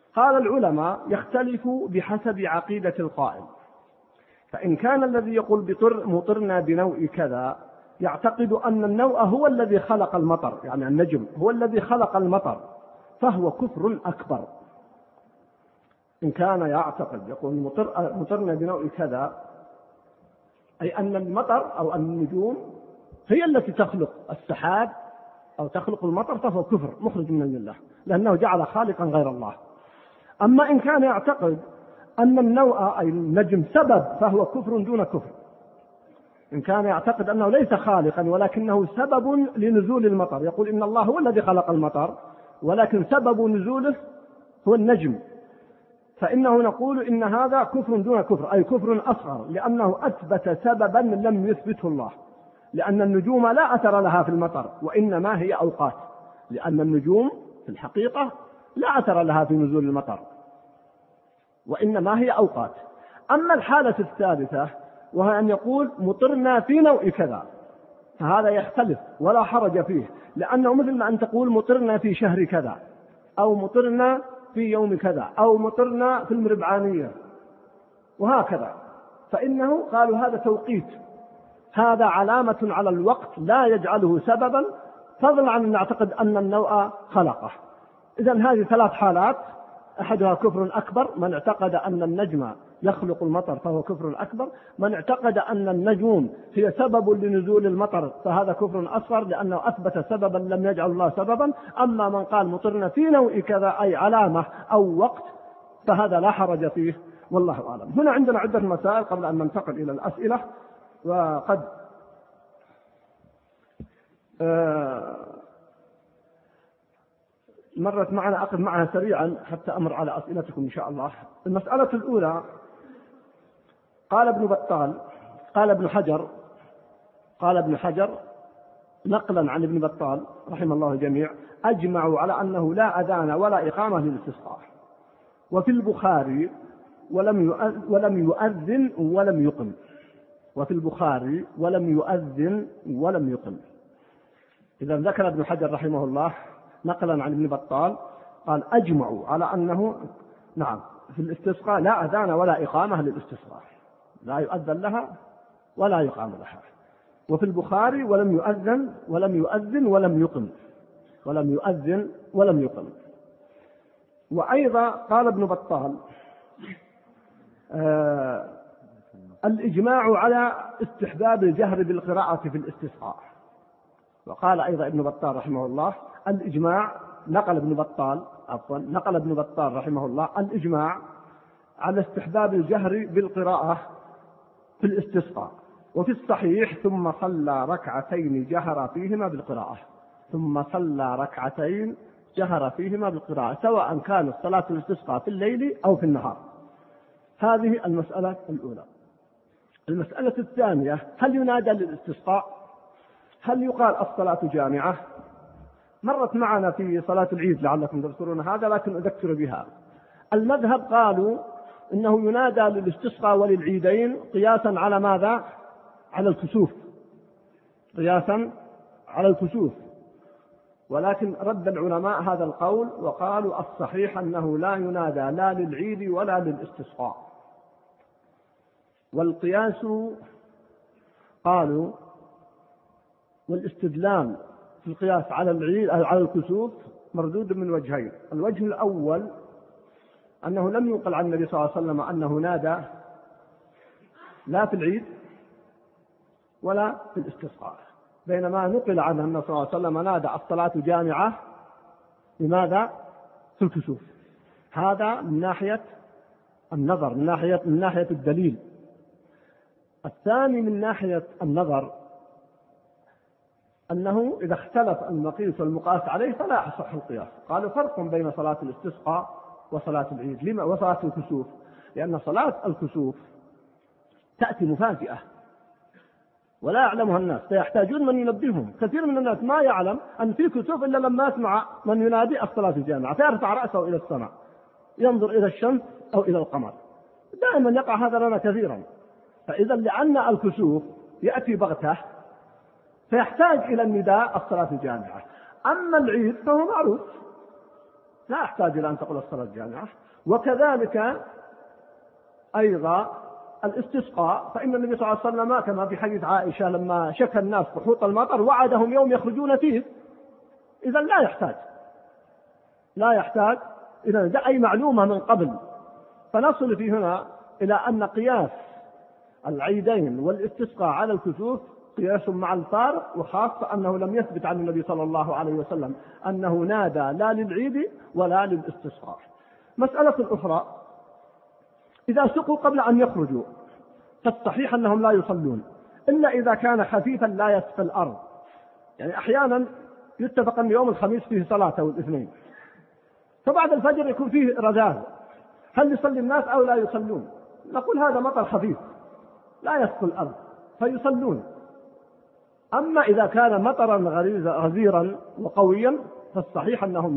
قال العلماء يختلف بحسب عقيدة القائل. فإن كان الذي يقول مطرنا بنوء كذا يعتقد أن النوء هو الذي خلق المطر، يعني النجم هو الذي خلق المطر، فهو كفر أكبر. إن كان يعتقد يقول مطرنا بنوء كذا، أي أن المطر أو النجوم هي التي تخلق السحاب أو تخلق المطر، فهو كفر مخرج من الملة، لأنه جعل خالقا غير الله. أما إن كان يعتقد أن النوء أي النجم سبب، فهو كفر دون كفر. إن كان يعتقد أنه ليس خالقا ولكنه سبب لنزول المطر، يقول إن الله هو الذي خلق المطر ولكن سبب نزوله هو النجم، فإنه نقول إن هذا كفر دون كفر، أي كفر أصغر، لأنه أثبت سببا لم يثبته الله. لأن النجوم لا أثر لها في المطر، وإنما هي أوقات، لأن النجوم في الحقيقة لا أثر لها في نزول المطر، وإنما هي أوقات. أما الحالة الثالثة وهي أن يقول مطرنا في نوء كذا، فهذا يختلف ولا حرج فيه، لأنه مثل ما أن تقول مطرنا في شهر كذا، أو مطرنا في يوم كذا، أو مطرنا في المربعانية، وهكذا. فإنه قالوا هذا توقيت، هذا علامة على الوقت لا يجعله سببا، فضلا عن أن نعتقد أن النوء خلقه. إذن هذه ثلاث حالات، أحدها كفر أكبر، من اعتقد أن النجم يخلق المطر فهو كفر أكبر. من اعتقد أن النجوم هي سبب لنزول المطر فهذا كفر أصغر، لأنه أثبت سببا لم يجعل الله سببا. أما من قال مطرنا في نوء كذا أي علامة أو وقت، فهذا لا حرج فيه، والله أعلم. هنا عندنا عدة مسائل قبل أن ننتقل إلى الأسئلة، وقد مرت معنا، أقف معها سريعا حتى أمر على أسئلتكم إن شاء الله. المسألة الأولى، قال ابن حجر نقلا عن ابن بطال رحمه الله الجميع: أجمعوا على أنه لا أذان ولا إقامة للاستسقاء. وفي البخاري ولم يؤذن ولم يقم. وفي البخاري ولم يؤذن ولم يقم. إذا ذكر ابن حجر رحمه الله نقلا عن ابن بطال قال أجمعوا على أنه نعم في الاستسقاء لا أذان ولا إقامة للاستسقاء، لا يؤذن لها ولا يقام لها. وفي البخاري ولم يؤذن ولم يقم. وأيضا قال ابن بطال الإجماع على استحباب الجهر بالقراءة في الاستسقاء. وقال أيضا ابن بطال رحمه الله الإجماع، نقل ابن بطال رحمه الله الإجماع على استحباب الجهر بالقراءة في الاستسقاء. وفي الصحيح ثم صلى ركعتين جهر فيهما بالقراءة، سواء كانت صلاة الاستسقاء في الليل أو في النهار. هذه المسألة الأولى. المسألة الثانية: هل ينادى للاستسقاء؟ هل يقال الصلاة جامعة؟ مرت معنا في صلاة العيد لعلكم تذكرون هذا، لكن أذكر بها. المذهب قالوا إنه ينادى للاستسقاء وللعيدين قياسا على ماذا؟ على الكسوف. ولكن رد العلماء هذا القول وقالوا الصحيح أنه لا ينادى لا للعيد ولا للاستسقاء. والقياس قالوا والاستدلال في القياس على العيد على الكسوف مردود من وجهين. الوجه الأول أنه لم ينقل عن النبي صلى الله عليه وسلم أنه نادى لا في العيد ولا في الاستسقاء، بينما نقل عنه أن صلى الله عليه وسلم نادى الصلاة جامعة لماذا؟ في الكسوف. هذا من ناحية النظر، من ناحية الدليل. الثاني من ناحية النظر أنه إذا اختلف المقيس والمقاس عليه فلا يصح القياس. قالوا فرق بين صلاة الاستسقاء وصلاة العيد وصلاة الكسوف، لأن صلاة الكسوف تأتي مفاجئة ولا يعلمها الناس، فيحتاجون من ينبههم. كثير من الناس ما يعلم أن في كسوف إلا لما يسمع من ينادي الصلاة الجامعة، فيرفع رأسه إلى السماء ينظر إلى الشمس أو إلى القمر. دائما يقع هذا لنا كثيرا. فإذا لأن الكسوف يأتي بغتة فيحتاج إلى النداء الصلاة الجامعة. أما العيد فهو معروف، لا يحتاج إلى أن تقول الصلاة جامعة. وكذلك أيضا الاستسقاء، فإن النبي صلى الله عليه وسلم كما في حديث عائشة لما شكى الناس قحوط المطر وعدهم يوم يخرجون فيه. إذن لا يحتاج إذن أي معلومة من قبل. فنصل في هنا إلى أن قياس العيدين والاستسقاء على الكسوف قياس مع الفارق، وخاصة أنه لم يثبت عن النبي صلى الله عليه وسلم أنه نادى لا للعيد ولا للاستسقاء. مسألة أخرى، إذا سقوا قبل أن يخرجوا فالصحيح أنهم لا يصلون إلا إذا كان خفيفا لا يسقي الأرض. يعني أحيانا يتفق أن يوم الخميس فيه صلاة أو الاثنين، فبعد الفجر يكون فيه رذاذ، هل يصلي الناس أو لا يصلون؟ نقول هذا مطر خفيف لا يسقي الأرض فيصلون. أما إذا كان مطرا غزيرا وقويا فالصحيح أنهم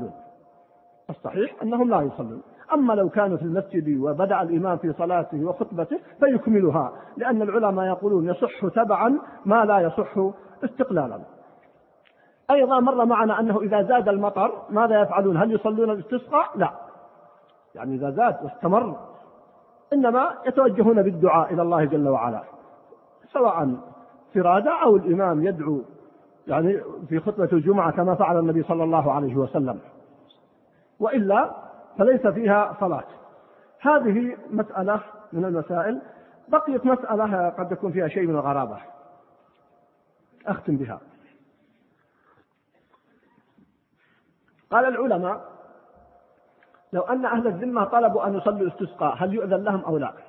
لا يصلون. أما لو كانوا في المسجد وبدأ الإمام في صلاته وخطبته فيكملها، لأن العلماء يقولون يصح تبعا ما لا يصح استقلالا. أيضا مر معنا أنه إذا زاد المطر ماذا يفعلون؟ هل يصلون الاستسقاء؟ لا، يعني إذا زاد واستمر إنما يتوجهون بالدعاء إلى الله جل وعلا، سواء فرادى أو الإمام يدعو يعني في خطبة الجمعة كما فعل النبي صلى الله عليه وسلم، وإلا فليس فيها صلاة. هذه مسألة من المسائل. بقيت مسألة قد يكون فيها شيء من الغرابة أختم بها. قال العلماء لو أن أهل الذمة طلبوا أن يصلوا استسقاء هل يؤذن لهم أو لا؟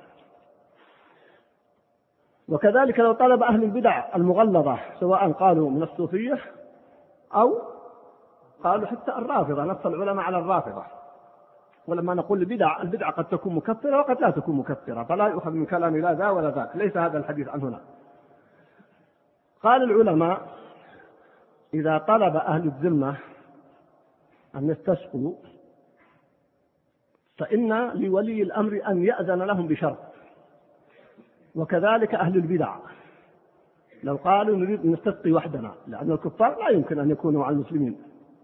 وكذلك لو طلب أهل البدع المغلظة سواء قالوا من الصوفية أو قالوا حتى الرافضة، نص العلماء على الرافضة. ولما نقول البدع قد تكون مكفرة وقد لا تكون مكفرة، فلا يؤخذ من كلام لا ذا ولا ذاك، ليس هذا الحديث عن هنا. قال العلماء إذا طلب أهل الذمة أن يستسقوا فإن لولي الأمر أن يأذن لهم بشرط، وكذلك أهل البدع لو قالوا نريد أن نستسقي وحدنا، لأن الكفار لا يمكن أن يكونوا مع المسلمين،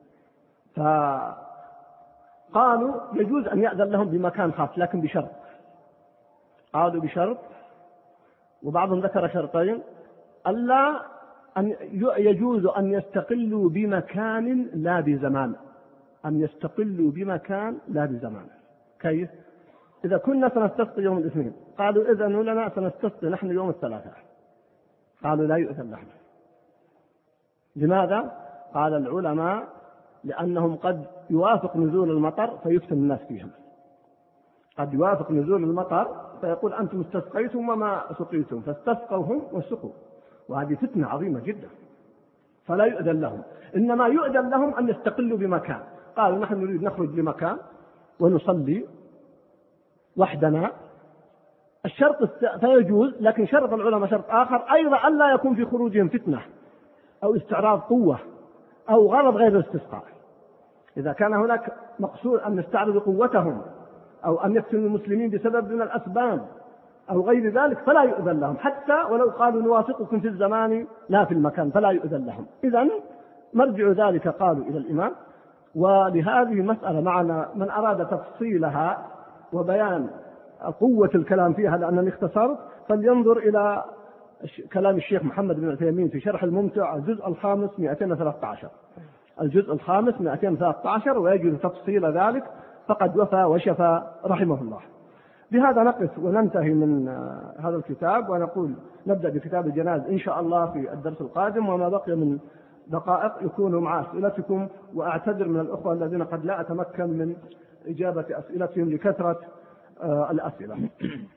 فقالوا يجوز أن يأذن لهم بمكان خاص لكن بشرط. قالوا بشرط، وبعضهم ذكر شرطين: ألا أن يجوز أن يستقلوا بمكان لا بزمان، أن يستقلوا بمكان لا بزمان. كيف؟ إذا كنا سنستسقي يوم الاثنين قالوا إذن لنا سنستسقي نحن يوم الثلاثاء، قالوا لا يؤذن لهم. لماذا؟ قال العلماء لأنهم قد يوافق نزول المطر فيفتن الناس فيهم، قد يوافق نزول المطر فيقول أنتم استسقيتم وما سقيتم، فاستسقوا هم وسقوا، وهذه فتنة عظيمة جدا، فلا يؤذن لهم. إنما يؤذن لهم أن يستقلوا بمكان. قالوا نحن نريد نخرج لمكان ونصلي وحدنا، الشرط فيجوز، لكن شرط العلماء شرط آخر أيضا ألا يكون في خروجهم فتنة أو استعراض قوة أو غرض غير الاستسقاء. إذا كان هناك مقصود أن نستعرض قوتهم أو أن يفتن المسلمين بسبب من الأسباب أو غير ذلك فلا يؤذن لهم، حتى ولو قالوا نوافقكم في الزمان لا في المكان فلا يؤذن لهم. إذن مرجع ذلك قالوا إلى الإمام. ولهذه المسألة معنا من أراد تفصيلها وبيان قوة الكلام فيها لأنني اختصرت فلينظر إلى كلام الشيخ محمد بن عثيمين في شرح الممتع الجزء الخامس 213، الجزء الخامس 213، ويجد تفصيل ذلك فقد وفى وشفى رحمه الله. بهذا نقف وننتهي من هذا الكتاب، ونقول نبدأ بكتاب الجنائز إن شاء الله في الدرس القادم، وما بقي من دقائق يكونوا مع أسئلتكم. وأعتذر من الأخوة الذين قد لا أتمكن من إجابة أسئلتهم لكثرة الأسئلة.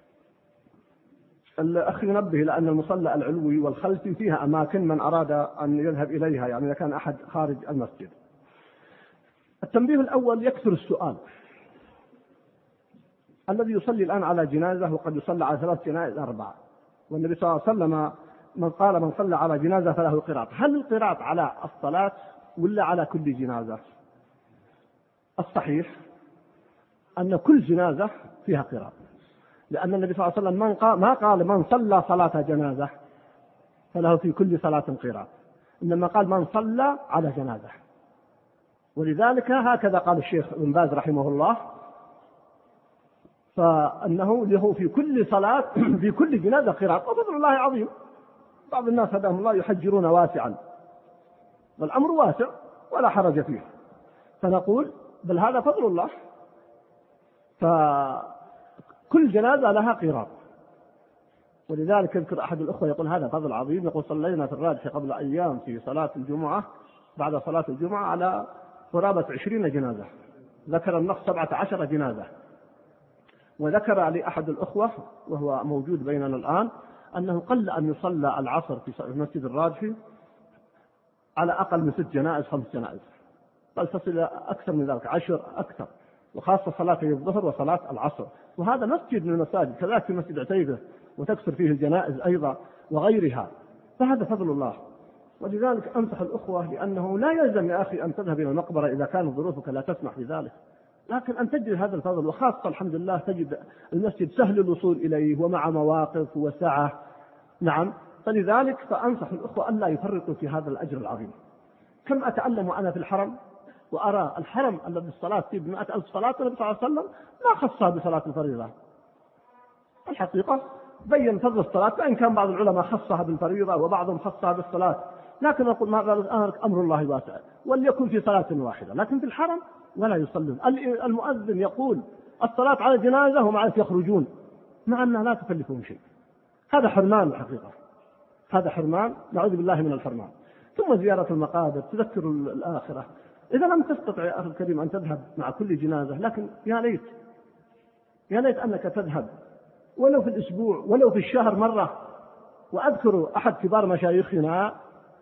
الأخ ينبه لأن المصلى العلوي والخلفي فيها أماكن من أراد أن يذهب إليها، يعني إذا كان أحد خارج المسجد. التنبيه الأول: يكثر السؤال. الذي يصلي الآن على جنازة وقد يصلى على 3 جنائز 4، والنبي صلى الله عليه وسلم من قال من صلى على جنازة فله قراط. هل القراط على الصلاة ولا على كل جنازة؟ الصحيح أن كل جنازة فيها قراط، لأن النبي صلى الله عليه وسلم ما قال من صلى صلاة جنازة فله في كل صلاة قراط، إنما قال من صلى على جنازة. ولذلك هكذا قال الشيخ ابن باز رحمه الله، فأنه له في كل صلاة في كل جنازة قراءة، وفضل الله عظيم. بعض الناس هداهم الله يحجرون واسعا، والأمر واسع ولا حرج فيه، فنقول بل هذا فضل الله. فكل جنازة لها قراءة. ولذلك يذكر أحد الأخوة يقول هذا فضل عظيم، يقول صلينا في الراجح قبل أيام في صلاة الجمعة بعد صلاة الجمعة على قرابة 20 جنازة، ذكر النص 17 جنازة. وذكر لي أحد الأخوة وهو موجود بيننا الآن أنه قل أن يصلى العصر في مسجد الراجحي على أقل من 6 جنائز 5 جنائز، بل تصل أكثر من ذلك 10 أكثر، وخاصة صلاة الظهر وصلاة العصر. وهذا مسجد من المساجد، كذلك في مسجد عتيبة وتكثر فيه الجنائز أيضا وغيرها، فهذا فضل الله. ولذلك أنصح الأخوة، لأنه لا يلزم يا أخي أن تذهب إلى المقبرة إذا كانت ظروفك لا تسمح بذلك، لكن أن تجد هذا الفضل. وخاصة الحمد لله تجد المسجد سهل الوصول إليه ومع مواقف وسعة. نعم، فلذلك فأنصح الأخوة أن لا يفرطوا في هذا الأجر العظيم. كم أتألم أنا في الحرم وأرى الحرم الذي الصلاة فيه ب100,000 صلاة، النبي صلى الله عليه وسلم ما خصها بصلاة الفريضة. الحقيقة بين فضل الصلاة، وإن كان بعض العلماء خصها بالفريضة وبعضهم خصها بالصلاة، لكن أقول ما قال أمر الله واسع، وليكن في صلاة واحدة، لكن في الحرم ولا يصلون. المؤذن يقول الصلاة على الجنازة ومع ذلك يخرجون، مع أنها لا تكلفهم شيء. هذا حرمان الحقيقة، هذا حرمان، نعوذ بالله من الحرمان. ثم زيارة المقابر تذكر الآخرة. إذا لم تستطع يا أخي الكريم أن تذهب مع كل جنازة، لكن يا ليت أنك تذهب ولو في الأسبوع ولو في الشهر مرة. وأذكر أحد كبار مشايخنا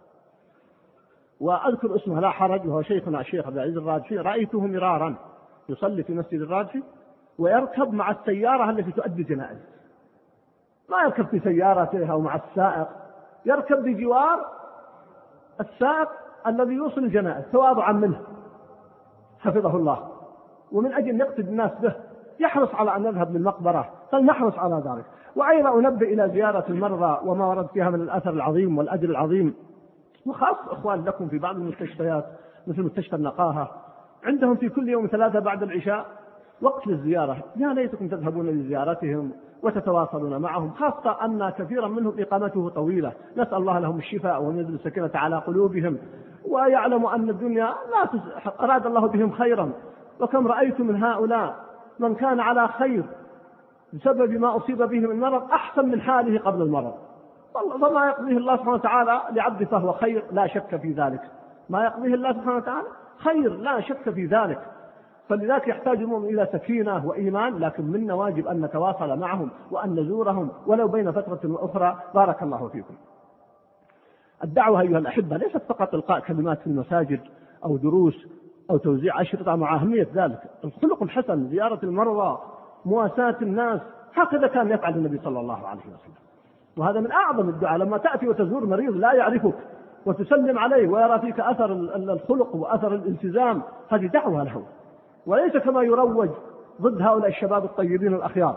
وأذكر اسمه لا حرج، وهو شيخنا الشيخ عبد العزيز الراجحي، رأيته مرارا يصلي في مسجد الراجحي ويركب مع السيارة التي تؤدي جنائز، ما يركب في سيارته أو مع السائق، يركب بجوار السائق الذي يوصل الجنائز تواضعا منه حفظه الله، ومن أجل أن يقتدي الناس به يحرص على أن يذهب للمقبرة، فلنحرص على ذلك. وأيضا أنبه إلى زيارة المرضى وما ورد فيها من الأثر العظيم والأجر العظيم. وخاص أخوان لكم في بعض المستشفيات مثل مستشفى النقاهة، عندهم في كل يوم 3 بعد العشاء وقت للزيارة، يا ليتكم تذهبون لزيارتهم وتتواصلون معهم، خاصة أن كثيرا منهم إقامته طويلة، نسأل الله لهم الشفاء وينزل السكينة على قلوبهم، ويعلم أن الدنيا لا أراد الله بهم خيرا. وكم رأيت من هؤلاء من كان على خير بسبب ما أصيب به من مرض أحسن من حاله قبل المرض، فما يقضيه الله سبحانه وتعالى لعبد فهو خير لا شك في ذلك، ما يقضيه الله سبحانه وتعالى خير لا شك في ذلك. فلذلك يحتاج المؤمن إلى سكينة وإيمان، لكن منا واجب أن نتواصل معهم وأن نزورهم ولو بين فترة وأخرى. بارك الله فيكم. الدعوة أيها الأحبة ليست فقط إلقاء كلمات في المساجد أو دروس أو توزيع أشرطة، مع أهمية ذلك الخلق الحسن، زيارة المرضى، مواساة الناس، هكذا كان يفعل النبي صلى الله عليه وسلم. وهذا من أعظم الدعاء، لما تأتي وتزور مريض لا يعرفك وتسلم عليه ويرى فيك أثر الخلق وأثر الالتزام، هذه دعوة له، وليس كما يروج ضد هؤلاء الشباب الطيبين الأخيار.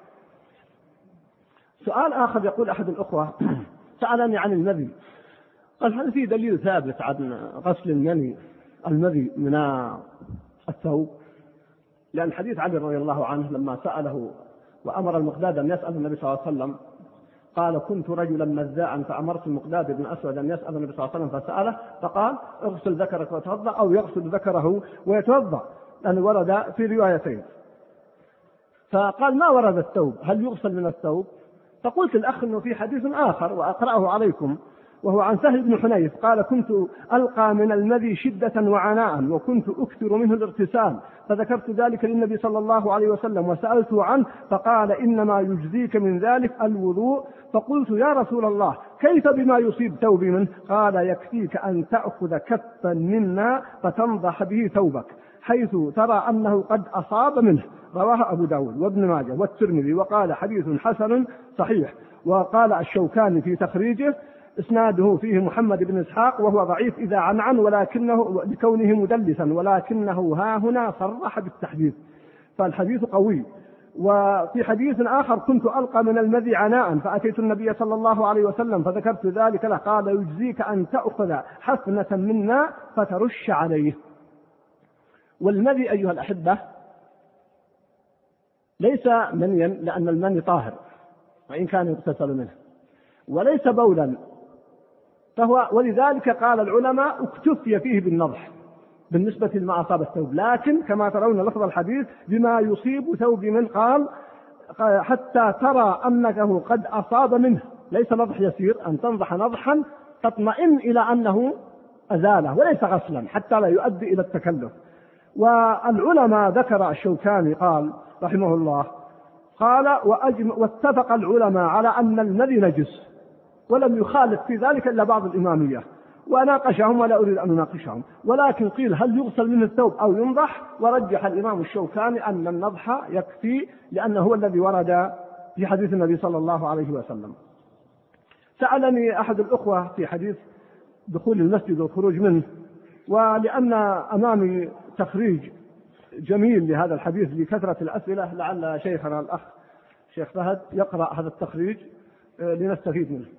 سؤال آخر، يقول أحد الأخوة سألني عن المذي، قال هل في دليل ثابت عن غسل المذي من الثوب؟ لأن حديث علي رضي الله عنه لما سأله وأمر المقداد أن يسأل النبي صلى الله عليه وسلم، قال كنت رجلا مذاعا فأمرت المقداد بن أسود أن يسأل النبي صلى الله عليه وسلم فسأله، فقال اغسل ذكرك وتوضأ، أو يغسل ذكره ويتوضأ، لأن ورد في روايتين. فقال ما ورد الثوب، هل يغسل من الثوب؟ فقلت الأخ أنه في حديث آخر وأقرأه عليكم، وهو عن سهل بن حنيف قال كنت ألقى من المذي شدة وعناء وكنت أكثر منه الاغتسال، فذكرت ذلك للنبي صلى الله عليه وسلم وسألته عنه فقال إنما يجزيك من ذلك الوضوء. فقلت يا رسول الله كيف بما يصيب ثوبي منه؟ قال يكفيك أن تأخذ كفا منا فتنضح به ثوبك حيث ترى أنه قد أصاب منه. رواه أبو داود وابن ماجه والترمذي وقال حديث حسن صحيح. وقال الشوكاني في تخريجه إسناده فيه محمد بن إسحاق وهو ضعيف إذا عن ولكنه لكونه مدلسا، ولكنه ها هنا صرح بالتحديث، فالحديث قوي. وفي حديث آخر كنت ألقى من المذي عناء فأتيت النبي صلى الله عليه وسلم فذكرت ذلك له، قال يجزيك أن تأخذ حفنة منا فترش عليه. والمني أيها الأحبة ليس منيا، لأن المني طاهر وإن كان يغتسل منه، وليس بولا، ولذلك قال العلماء اكتفي فيه بالنضح بالنسبة لما أصاب الثوب، لكن كما ترون لفظ الحديث بما يصيب ثوب من قال حتى ترى أنه قد أصاب منه، ليس نضح يسير، أن تنضح نضحا تطمئن إلى أنه أزاله، وليس غسلا حتى لا يؤدي إلى التكلف. والعلماء ذكر الشوكاني قال رحمه الله قال واتفق العلماء على أن المني نجس، ولم يخالف في ذلك إلا بعض الإمامية، وناقشهم ولا أريد أن أناقشهم، ولكن قيل هل يغسل من الثوب أو ينضح، ورجح الإمام الشوكاني أن النضح يكفي، لأنه هو الذي ورد في حديث النبي صلى الله عليه وسلم. سألني أحد الأخوة في حديث دخول المسجد والخروج منه، ولأن أمامي تخريج جميل لهذا الحديث لكثرة الأسئلة، لعل شيخنا الأخ شيخ فهد يقرأ هذا التخريج لنستفيد منه،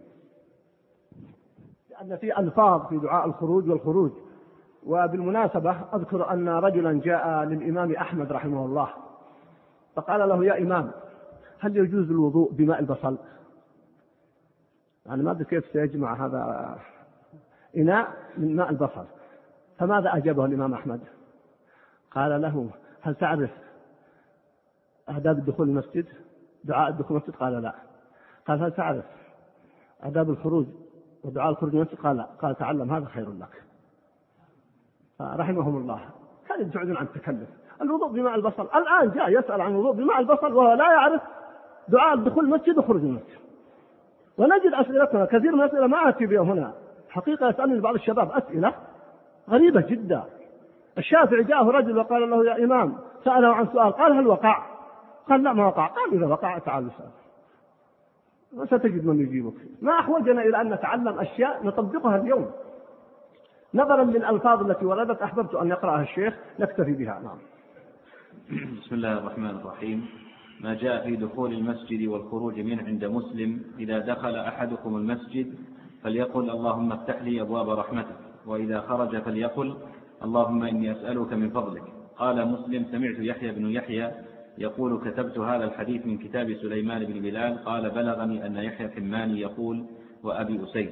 لأن في ألفاظ في دعاء الخروج والخروج. وبالمناسبة أذكر أن رجلا جاء للإمام أحمد رحمه الله فقال له يا إمام هل يجوز الوضوء بماء البصل؟ أنا ما أدري كيف سيجمع هذا إناء من ماء البصل. فماذا أجابه الإمام أحمد؟ قال له هل تعرف آداب الدخول المسجد، دعاء الدخول المسجد؟ قال لا. قال هل تعرف آداب الخروج ودعاء الخروج المسجد؟ قال لا. قال تعلم هذا خير لك. رحمهم الله كان يبتعدون عن التكلف. الوضوء بماء البصل، الآن جاء يسأل عن الوضوء بماء البصل وهو لا يعرف دعاء الدخول المسجد وخروج المسجد. ونجد أسئلتنا كثير من الأسئلة ما أتي بها هنا، حقيقة يسألني بعض الشباب أسئلة غريبة جدا. الشافعي جاءه رجل وقال له يا إمام، سأله عن سؤال قال هل وقع؟ قال لا ما وقع. قال إذا وقع تعال اسأل وستجد من يجيبك. ما أحوجنا إلى أن نتعلم أشياء نطبقها اليوم. نظرا للألفاظ التي وردت أحببت أن يقرأها الشيخ نكتفي بها. نعم. بسم الله الرحمن الرحيم. ما جاء في دخول المسجد والخروج منه عند مسلم: إذا دخل أحدكم المسجد فليقل اللهم افتح لي أبواب رحمتك، وإذا خرج فليقل اللهم إني أسألك من فضلك. قال مسلم: سمعت يحيى بن يحيى يقول كتبت هذا الحديث من كتاب سليمان بن بلال. قال بلغني أن يحيى الحماني يقول وأبي أسيد.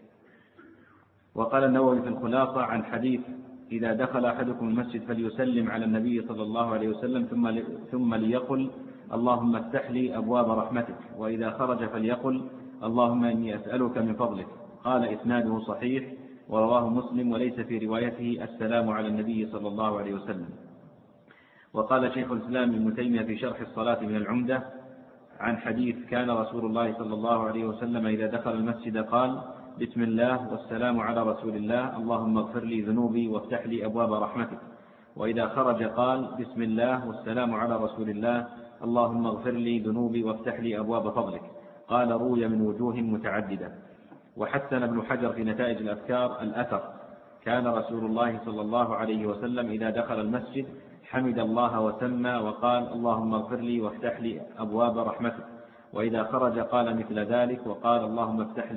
وقال النووي في الخلاصة عن حديث إذا دخل أحدكم المسجد فليسلم على النبي صلى الله عليه وسلم ثم ليقل اللهم افتح لي أبواب رحمتك، وإذا خرج فليقل اللهم إني أسألك من فضلك. قال إسناده صحيح ورواه مسلم، وليس في روايته السلام على النبي صلى الله عليه وسلم. وقال شيخ الإسلام ابن تيمية في شرح الصلاة من العمدة عن حديث كان رسول الله صلى الله عليه وسلم إذا دخل المسجد قال بسم الله والسلام على رسول الله اللهم اغفر لي ذنوبي وافتح لي أبواب رحمتك، وإذا خرج قال بسم الله والسلام على رسول الله اللهم اغفر لي ذنوبي وافتح لي أبواب فضلك. قال روي من وجوه متعددة. وحسن ابن حجر في نتائج الأفكار الأثر كان رسول الله صلى الله عليه وسلم إذا دخل المسجد حمد الله وسمى وقال اللهم اغفر لي وافتح لي أبواب رحمتك، وإذا خرج قال مثل ذلك وقال اللهم افتح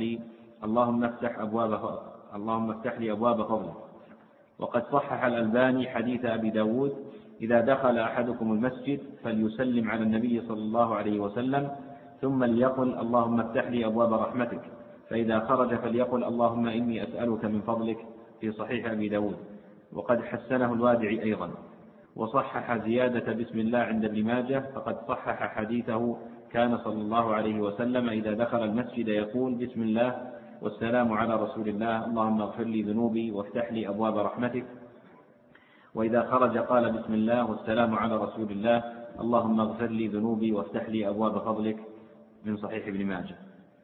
لي أبواب فضلك. وقد صحح الألباني حديث أبي داود إذا دخل أحدكم المسجد فليسلم على النبي صلى الله عليه وسلم ثم ليقل اللهم افتح لي أبواب رحمتك، فإذا خرج فليقل اللهم إني أسألك من فضلك في صحيح أبي داود. وقد حسنه الوادعي أيضا. وصحح زيادة بسم الله عند ابن ماجه، فقد صحح حديثه كان صلى الله عليه وسلم إذا دخل المسجد يقول بسم الله والسلام على رسول الله اللهم اغفر لي ذنوبي وافتح لي أبواب رحمتك، وإذا خرج قال بسم الله والسلام على رسول الله اللهم اغفر لي ذنوبي وافتح لي أبواب فضلك، من صحيح ابن ماجه.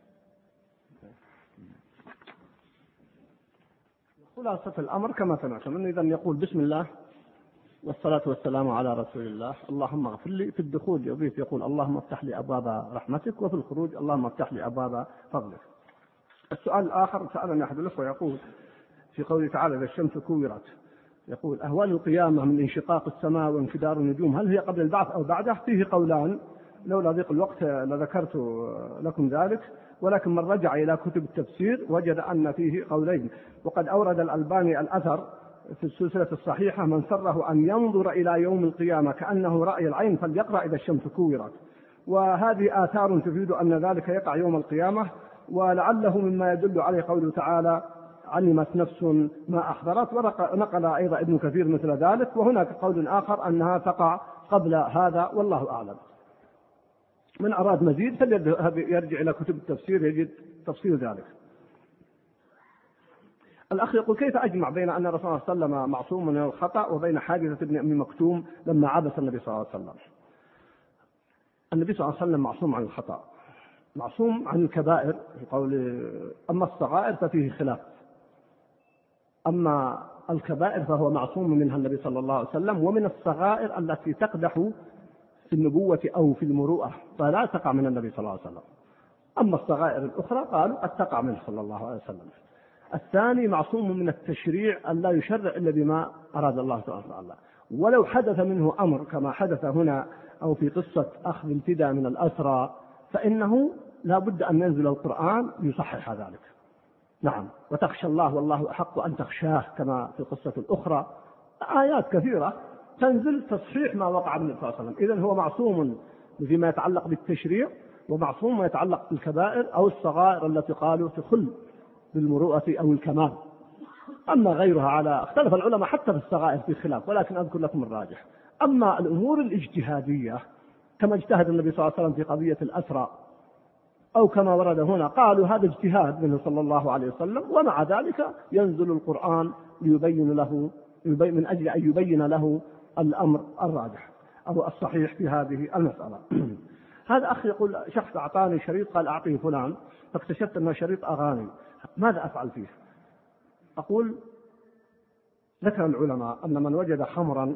خلاصة الأمر كما سمعتم أنه إذا يقول بسم الله والصلاة والسلام على رسول الله اللهم اغفر لي. في الدخول يضيف يقول اللهم افتح لي أبواب رحمتك، وفي الخروج اللهم افتح لي أبواب فضلك. السؤال الآخر سألني أحد الأخوة يقول في قوله تعالى إذا الشمس كورت، يقول أهوال القيامة من انشقاق السماء وانفجار النجوم هل هي قبل البعث أو بعده؟ فيه قولان، لولا ضيق الوقت لذكرت لكم ذلك، ولكن من رجع إلى كتب التفسير وجد أن فيه قولين. وقد أورد الألباني الأثر في السلسلة الصحيحة: من سره أن ينظر إلى يوم القيامة كأنه رأي العين فليقرأ إذا الشمس كورت. وهذه آثار تفيد أن ذلك يقع يوم القيامة، ولعله مما يدل عليه قوله تعالى: علمت نفس ما أحضرت. ونقل أيضا ابن كثير مثل ذلك. وهناك قول آخر أنها تقع قبل هذا، والله أعلم. من أراد مزيد فليرجع إلى كتب التفسير يجد تفسير ذلك. الأخ يقول: كيف أجمع بين أن الرسول صلى الله عليه وسلم معصوم من الخطأ وبين حادثة ابن أم مكتوم لما عبس النبي صلى الله عليه وسلم؟ النبي صلى الله عليه وسلم معصوم عن الخطأ، معصوم عن الكبائر في قول، أما الصغائر ففيه خلاف، أما الكبائر فهو معصوم منها النبي صلى الله عليه وسلم. ومن الصغائر التي تقدح في النبوة أو في المروءة فلا تقع من النبي صلى الله عليه وسلم. أما الصغائر الأخرى قالوا قد تقع منه صلى الله عليه وسلم. الثاني معصوم من التشريع أن لا يشرع إلا بما أراد الله سبحانه وتعالى. ولو حدث منه أمر كما حدث هنا أو في قصة أخذ الفداء من الأسرى فإنه لا بد أن ينزل القرآن ليصحح ذلك. نعم، وتخشى الله والله أحق أن تخشاه كما في القصة الأخرى. آيات كثيرة تنزل تصحيح ما وقع من النبي صلى الله عليه وسلم. إذن هو معصوم فيما يتعلق بالتشريع، ومعصوم ما يتعلق بالكبائر أو الصغائر التي قالوا تخل بالمروءة أو الكمال. أما غيرها على اختلف العلماء حتى في الصغائر في خلاف، ولكن أذكر لكم الراجح. أما الأمور الاجتهادية كما اجتهد النبي صلى الله عليه وسلم في قضية الأسرى أو كما ورد هنا قالوا هذا اجتهاد منه صلى الله عليه وسلم، ومع ذلك ينزل القرآن ليبين له من أجل أن يبين له الأمر الراجح أو الصحيح في هذه المسألة. هذا أخي يقول: شخص أعطاني شريط قال أعطيه فلان، فاكتشفت أنه شريط أغاني، ماذا أفعل فيه؟ أقول: ذكر العلماء أن من وجد خمرا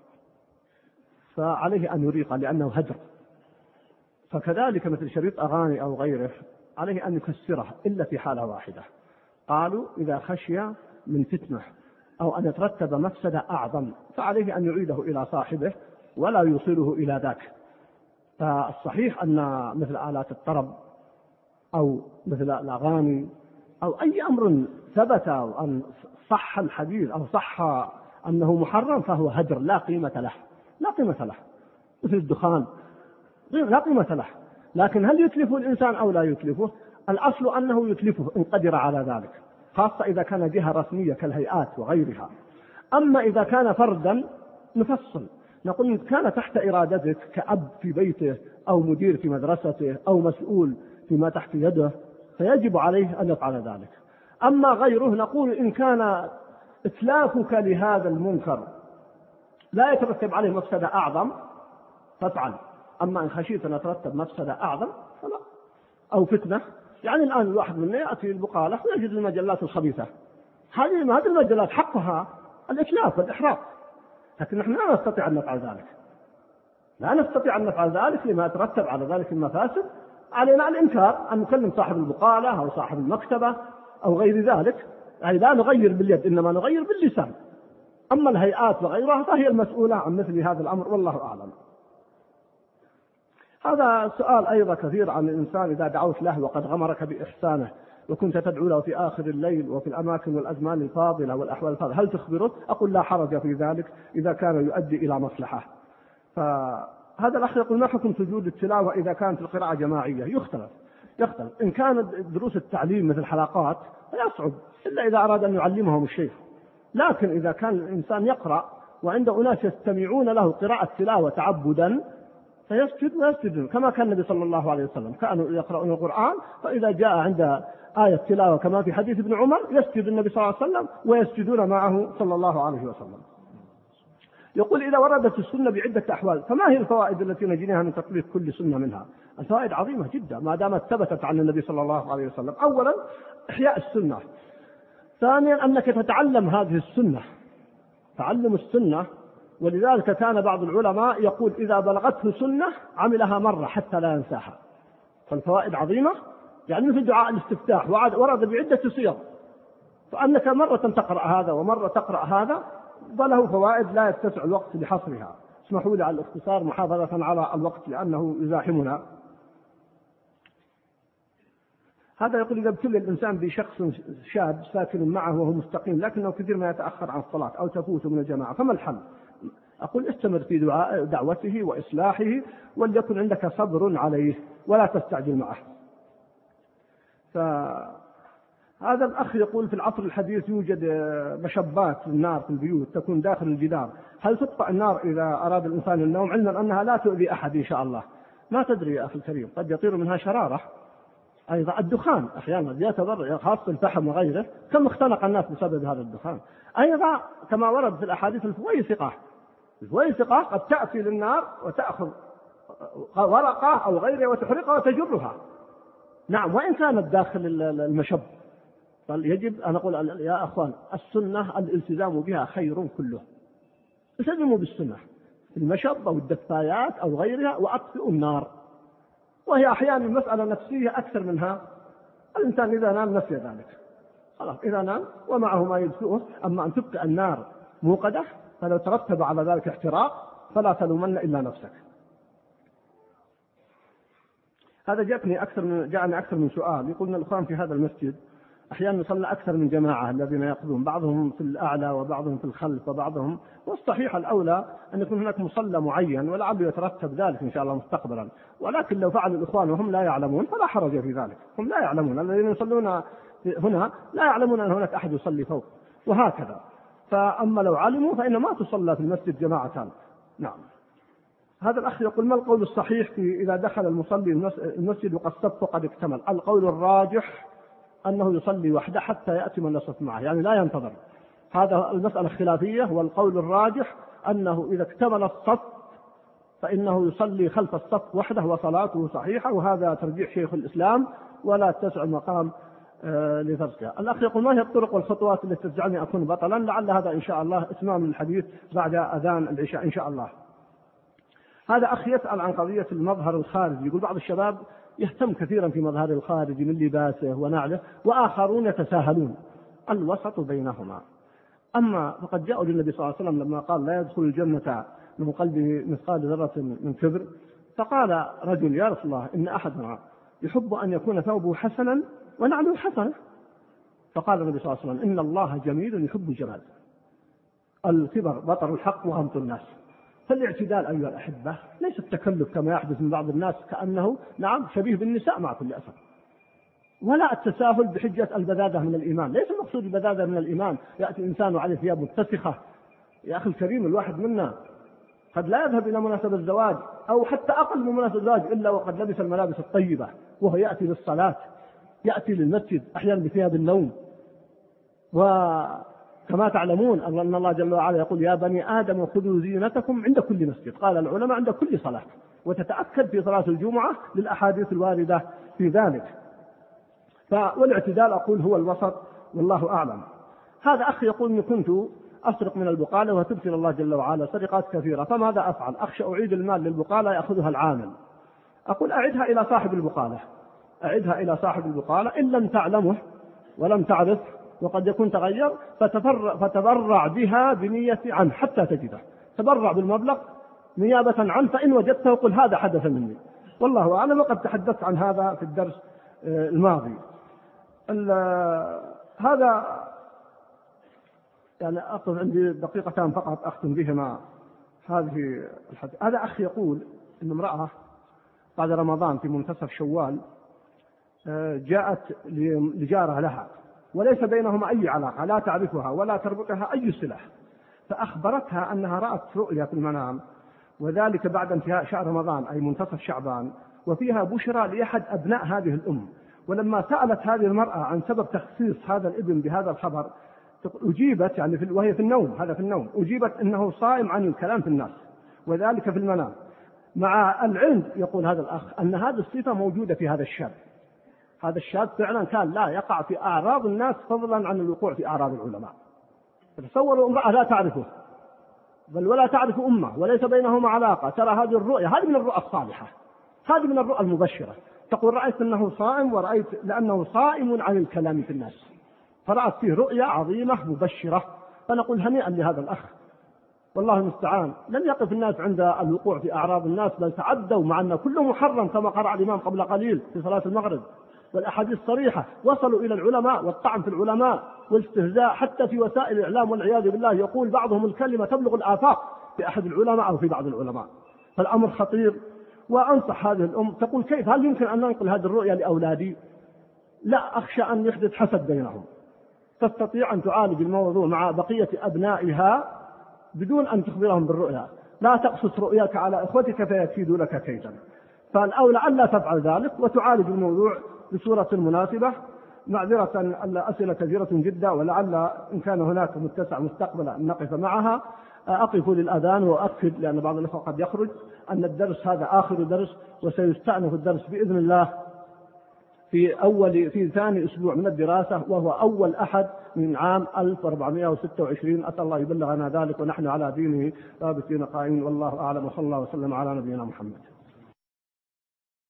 فعليه أن يريق لأنه هجر، فكذلك مثل شريط أغاني أو غيره عليه أن يكسره إلا في حالة واحدة. قالوا: إذا خشي من فتنة أو أن يترتب مفسدة أعظم فعليه أن يعيده إلى صاحبه ولا يوصله إلى ذاك. فالصحيح أن مثل آلات الطرب أو مثل الأغاني أو أي أمر ثبت أن صح الحديث أو صح أنه محرم فهو هجر لا قيمة له، لا قيمة له. مثل الدخان لا قيمة له، لكن هل يتلفه الإنسان أو لا يتلفه؟ الأصل أنه يتلفه إن قدر على ذلك، خاصة إذا كان جهة رسمية كالهيئات وغيرها. أما إذا كان فردا نفصل، نقول إن كان تحت إرادتك كأب في بيته أو مدير في مدرسته أو مسؤول فيما تحت يده فيجب عليه أن يفعل ذلك. أما غيره نقول إن كان إتلافك لهذا المنكر لا يترتب عليه مفسدة أعظم فافعل، أما إن خشيت أن يترتب مفسدة أعظم فلا. أو فتنة، يعني الآن الواحد منا يأتي البقالة ويجد المجلات الخبيثة، هذه المجلات حقها الإتلاف والإحراق، لكن نحن لا نستطيع أن نفعل ذلك، لا نستطيع أن نفعل ذلك لما يترتب على ذلك المفاسد. علينا الإنكار، أن نكلم صاحب البقالة أو صاحب المكتبة أو غير ذلك، يعني لا نغير باليد إنما نغير باللسان. أما الهيئات وغيرها فهي المسؤولة عن مثل هذا الأمر، والله أعلم. هذا سؤال أيضا كثير عن الإنسان إذا دعوت له وقد غمرك بإحسانه وكنت تدعو له في آخر الليل وفي الأماكن والأزمان الفاضلة والأحوال الفاضلة، هل تخبره؟ أقول لا حرج في ذلك إذا كان يؤدي إلى مصلحة. فهذا الأخ يقول: ما حكم سجود التلاوة إذا كانت القراءة جماعية؟ يختلف. إن كانت دروس التعليم مثل حلقات فيصعب إلا إذا أراد أن يعلمهم الشيخ، لكن إذا كان الإنسان يقرأ وعند أناس يستمعون له قراءة تلاوة تعبدا فيسجد ويسجد، كما كان النبي صلى الله عليه وسلم كانوا يقرؤون القرآن فإذا جاء عند آية تلاوة كما في حديث ابن عمر يسجد النبي صلى الله عليه وسلم ويسجدون معه صلى الله عليه وسلم. يقول: إذا وردت السنة بعدة أحوال فما هي الفوائد التي نجنيها من تطبيق كل سنة منها؟ الفوائد عظيمة جدا ما دامت ثبتت عن النبي صلى الله عليه وسلم. أولا إحياء السنة، ثانيا أنك تتعلم هذه السنة، تعلم السنة. ولذلك كان بعض العلماء يقول: إذا بلغته سنة عملها مرة حتى لا ينساها. فالفوائد عظيمة، يعني مثل دعاء الاستفتاح ورد بعدة صيغ، فأنك مرة تقرأ هذا ومرة تقرأ هذا فله فوائد لا يتسع الوقت لحصرها. اسمحوا لي على الاختصار محافظة على الوقت لأنه يزاحمنا. هذا يقول إذا ابتلي الإنسان بشخص شاب ساكن معه وهو مستقيم لكنه كثير ما يتأخر عن الصلاة أو تفوت من الجماعة، فما الحل؟ أقول استمر في دعوته وإصلاحه، وليكن عندك صبر عليه ولا تستعجل معه. فهذا الأخ يقول في العصر الحديث يوجد مشبات للنار في البيوت تكون داخل الجدار، هل تطفأ النار إذا أراد الإنسان النوم، علما أنها لا تؤذي أحد إن شاء الله؟ ما تدري يا أخي الكريم، قد يطير منها شرارة. أيضا الدخان أحيانا يتضرر، خاصة الفحم وغيره، كم اختنق الناس بسبب هذا الدخان. أيضا كما ورد في الأحاديث الفويسقة قد تأتي للنار وتأخذ ورقة أو غيرها وتحرقها وتجرها. نعم، وإن كانت داخل المشب. يجب أن أقول يا أخوان السنة الالتزام بها خير كله، التزموا بالسنة في المشب أو الدفايات أو غيرها وأطفئوا النار، وهي أحيانا مسألة نفسية أكثر منها. الإنسان إذا نام نسي ذلك خلاص، إذا نام ومعه ما يدفئه. أما أن تبقى النار موقدة فلو ترتب على ذلك احتراق فلا تلومن إلا نفسك. هذا جاءني أكثر من سؤال. يقولنا الإخوان في هذا المسجد أحيانا يصلى أكثر من جماعة الذين يقضون، بعضهم في الأعلى وبعضهم في الخلف وبعضهم، والصحيح الأولى أن يكون هناك مصلى معين، ولعل يترتب ذلك إن شاء الله مستقبلا. ولكن لو فعل الإخوان وهم لا يعلمون فلا حرج في ذلك، هم لا يعلمون، الذين يصلون هنا لا يعلمون أن هناك أحد يصلي فوق وهكذا. فأما لو علموا فإن ما تصلى في المسجد جماعة. نعم. هذا الأخ يقول ما القول الصحيح في إذا دخل المصلي المسجد وقد صف قد اكتمل؟ القول الراجح أنه يصلي وحده حتى يأتي من يصف معه، يعني لا ينتظر. هذا المسألة خلافية، والقول الراجح أنه إذا اكتمل الصف فإنه يصلي خلف الصف وحده وصلاته صحيحة، وهذا ترجيح شيخ الإسلام ولا تسع المقام لتركها. الأخ يقول ما هي الطرق والخطوات التي تجعلني أكون بطلا؟ لعل هذا إن شاء الله إتمام الحديث بعد أذان العشاء إن شاء الله. هذا أخ يسأل عن قضية المظهر الخارجي، يقول بعض الشباب يهتم كثيرا في مظهر الخارجي من لباسه ونعله، وآخرون يتساهلون، الوسط بينهما. أما فقد جاءوا للنبي صلى الله عليه وسلم لما قال لا يدخل الجنة من قلبه مثقال ذرة من كبر، فقال رجل يا رسول الله إن أحدنا يحب أن يكون ثوبه حسنا ونعله حسنة، فقال النبي صلى الله عليه وسلم إن الله جميل يحب الجمال، الكبر بطر الحق وغمط الناس. فالاعتدال أيها الأحبة ليس التكلف كما يحدث من بعض الناس كأنه نعم شبيه بالنساء مع كل أسف، ولا التساهل بحجة البذاذة من الإيمان. ليس المقصود البذاذة من الإيمان يأتي إنسان عليه ثياب متسخة. يا أخي الكريم الواحد منا قد لا يذهب إلى مناسبة الزواج أو حتى أقل من مناسبة الزواج إلا وقد لبس الملابس الطيبة، وهو يأتي للصلاة، يأتي للمسجد أحيانا بثياب النوم. وكما تعلمون أن الله جل وعلا يقول يا بني آدم خذوا زينتكم عند كل مسجد، قال العلماء عند كل صلاة، وتتأكد في صلاة الجمعة للأحاديث الواردة في ذلك. والاعتدال أقول هو الوسط والله أعلم. هذا أخي يقول إني كنت أسرق من البقالة وتبت الله جل وعلا سرقات كثيرة، فماذا أفعل؟ أخشى أعيد المال للبقالة يأخذها العامل. أقول أعدها إلى صاحب البقالة، أعدها إلى صاحب البقالة، إن لم تعلمه ولم تعرف وقد يكون تغير فتبرع بها بنية عنه حتى تجده، تبرع بالمبلغ نيابة عنه، فإن وجدته قل هذا حدث مني، والله أعلم. وقد تحدثت عن هذا في الدرس الماضي. هذا يعني أقف عندي دقيقتان فقط أختم بهما هذه الحديث. هذا أخي يقول إن امرأة بعد رمضان في منتصف شوال جاءت لجارة لها وليس بينهما أي علاقة، لا تعرفها ولا تربطها أي صلة، فأخبرتها أنها رأت رؤيا في المنام، وذلك بعد انتهاء شهر رمضان أي منتصف شعبان، وفيها بشرى لأحد أبناء هذه الأم. ولما سألت هذه المرأة عن سبب تخصيص هذا الابن بهذا الخبر أجيبت يعني وهي في النوم، هذا في النوم، أجيبت أنه صائم عن الكلام في الناس وذلك في المنام، مع العلم يقول هذا الأخ أن هذه الصفة موجودة في هذا الشاب. هذا الشاب فعلا كان لا يقع في أعراض الناس فضلا عن الوقوع في أعراض العلماء. تصوروا امرأة لا تعرفه بل ولا تعرف أمه وليس بينهما علاقة، ترى هذه الرؤيا، هذه من الرؤى الصالحة، هذه من الرؤى المبشرة، تقول رأيت أنه صائم ورأيت لأنه صائم عن الكلام في الناس، فرأت فيه رؤيا عظيمة مبشرة. فنقول هنيئا لهذا الأخ، والله المستعان. لم يقف الناس عند الوقوع في أعراض الناس بل تعدوا، مع أن كله محرم كما قرأ الإمام قبل قليل في صلاة المغرب، والأحاديث صريحة، وصلوا إلى العلماء والطعن في العلماء والاستهزاء حتى في وسائل الإعلام والعياذ بالله. يقول بعضهم الكلمة تبلغ الآفاق في أحد العلماء أو في بعض العلماء. فالأمر خطير. وأنصح هذه الأم، تقول كيف هل يمكن أن ننقل هذه الرؤيا لأولادي؟ لا، أخشى أن يحدث حسد بينهم. تستطيع أن تعالج الموضوع مع بقية أبنائها بدون أن تخبرهم بالرؤيا. لا تقصص رؤياك على إخوتك فيكيدوا لك كيدا. فالأولى أن لا تفعل ذلك وتعالج الموضوع بصورة مناسبة. معذرة الأسئلة كثيرة جدا، ولعل إن كان هناك متسع مستقبلا أن نقف معها. أقف للأذان وأكد لأن بعض الأخوة قد يخرج أن الدرس هذا آخر درس، وسيستأنف الدرس بإذن الله في ثاني أسبوع من الدراسة، وهو أول أحد من عام 1426. أسأل الله يبلغنا ذلك ونحن على دينه ثابتين قائمين، والله أعلم، وصلى الله وسلم على نبينا محمد.